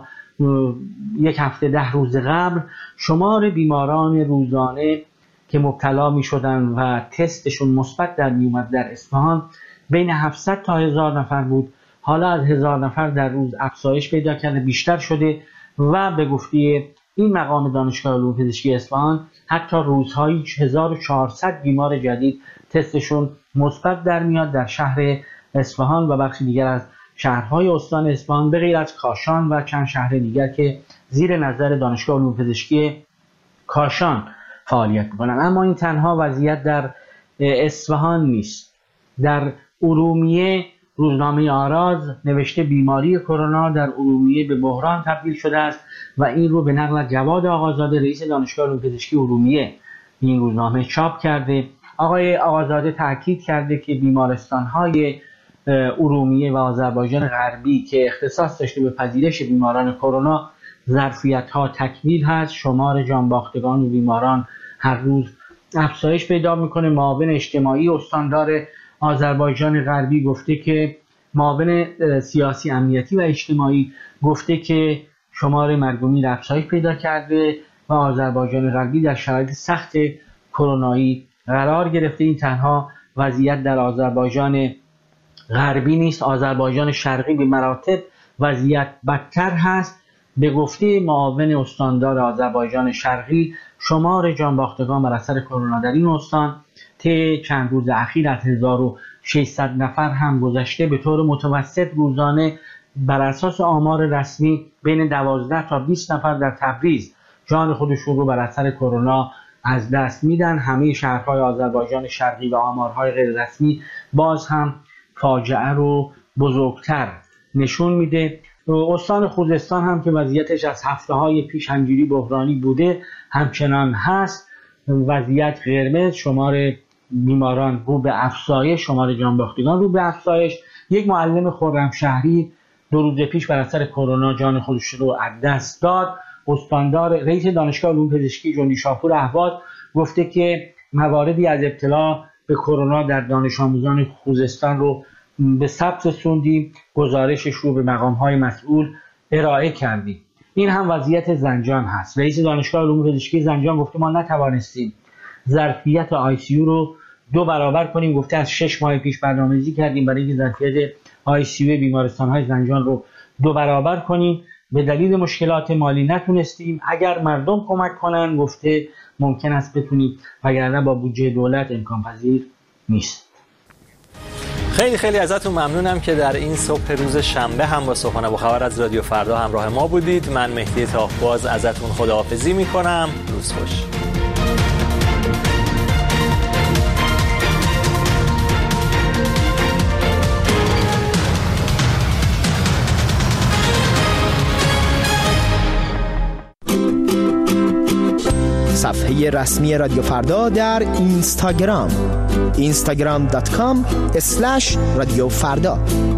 یک هفته ده روز قبل، شمار بیماران روزانه که مبتلا می شدن و تستشون مثبت در می اومد در اصفهان بین هفتصد تا هزار نفر بود. حالا از هزار نفر در روز افزایش پیدا کرده، بیشتر شده و به گفته این مقام دانشگاه علوم پزشکی اصفهان حتی روزهای هزار و چهارصد بیمار جدید تستشون مثبت در میاد در شهر اصفهان و بخش دیگر از شهرهای استان اصفهان، به غیر از کاشان و چند شهر دیگر که زیر نظر دانشگاه علوم پزشکی کاشان فعالیت میکنن. اما این تنها وضعیت در اصفهان نیست. در ارومیه روزنامه آراز نوشته بیماری کرونا در ارومیه به بحران تبدیل شده است و این رو به نقل از جواد آقازاده رئیس دانشگاه علوم پزشکی ارومیه این روزنامه چاپ کرده. آقای آقازاده تاکید کرده که بیمارستان‌های ارومیه و آذربایجان غربی که اختصاص داشته به پذیرش بیماران کرونا ظرفیت‌ها تکمیل هست. شمار جانباختگان و بیماران هر روز افزایش پیدا میکنه. معاون اجتماعی استاندار آذربایجان غربی گفته که معاون سیاسی امنیتی و اجتماعی گفته که شمار مرگ و میر افزایش پیدا کرده و آذربایجان غربی در شرایط سخت کرونایی قرار گرفته. این تنها وضعیت در آذربایجان غربی نیست، آذربایجان شرقی به مراتب وضعیت بدتر هست. به گفته معاون استاندار آذربایجان شرقی شمار جانباختگان بر اثر کرونا در این استان طی چند روز اخیر از هزار و ششصد نفر هم گذشته. به طور متوسط روزانه بر اساس آمار رسمی بین دوازده تا بیست نفر در تبریز جان خودشون رو بر اثر کرونا از دست میدن. همه شهرهای آذربایجان شرقی و آمارهای غیر رسمی باز هم فاجعه رو بزرگتر نشون میده. استان خوزستان هم که وضعیتش از هفته های پیش همجوری بحرانی بوده همچنان هست. وضعیت قرمز، شمار بیماران رو به افزایش، شمار جانباختگان رو به افزایش. یک معلم خرمشهری دو روز پیش بر اثر کرونا جان خودش رو از دست داد. استاندار رئیس دانشگاه علوم پزشکی جندی شاپور اهواز گفته که مواردی از ابتلا به کرونا در دانش آموزان خوزستان رو به ثبت رسوندیم، گزارشش رو به مقام‌های مسئول ارائه کردیم. این هم وضعیت زنجان هست. رئیس دانشگاه علوم پزشکی زنجان گفته ما نتوانستیم ظرفیت آی سی یو رو دو برابر کنیم. گفته از شش ماه پیش برنامه‌ریزی کردیم برای اینکه ظرفیت آی سی یو بیمارستان‌های زنجان رو دو برابر کنیم. به دلیل مشکلات مالی نتونستیم. اگر مردم کمک کنن گفته ممکن است بتونیم، وگرنه با بودجه دولت امکان پذیر نیست. خیلی خیلی ازتون ممنونم که در این صبح روز شنبه هم با صبحانه با خبر از رادیو فردا همراه ما بودید. من مهدی تاق‌باز ازتون خداحافظی میکنم. روز خوش. صفحه رسمی رادیو فردا در اینستاگرام اینستاگرام دات کام اسلش رادیو فردا.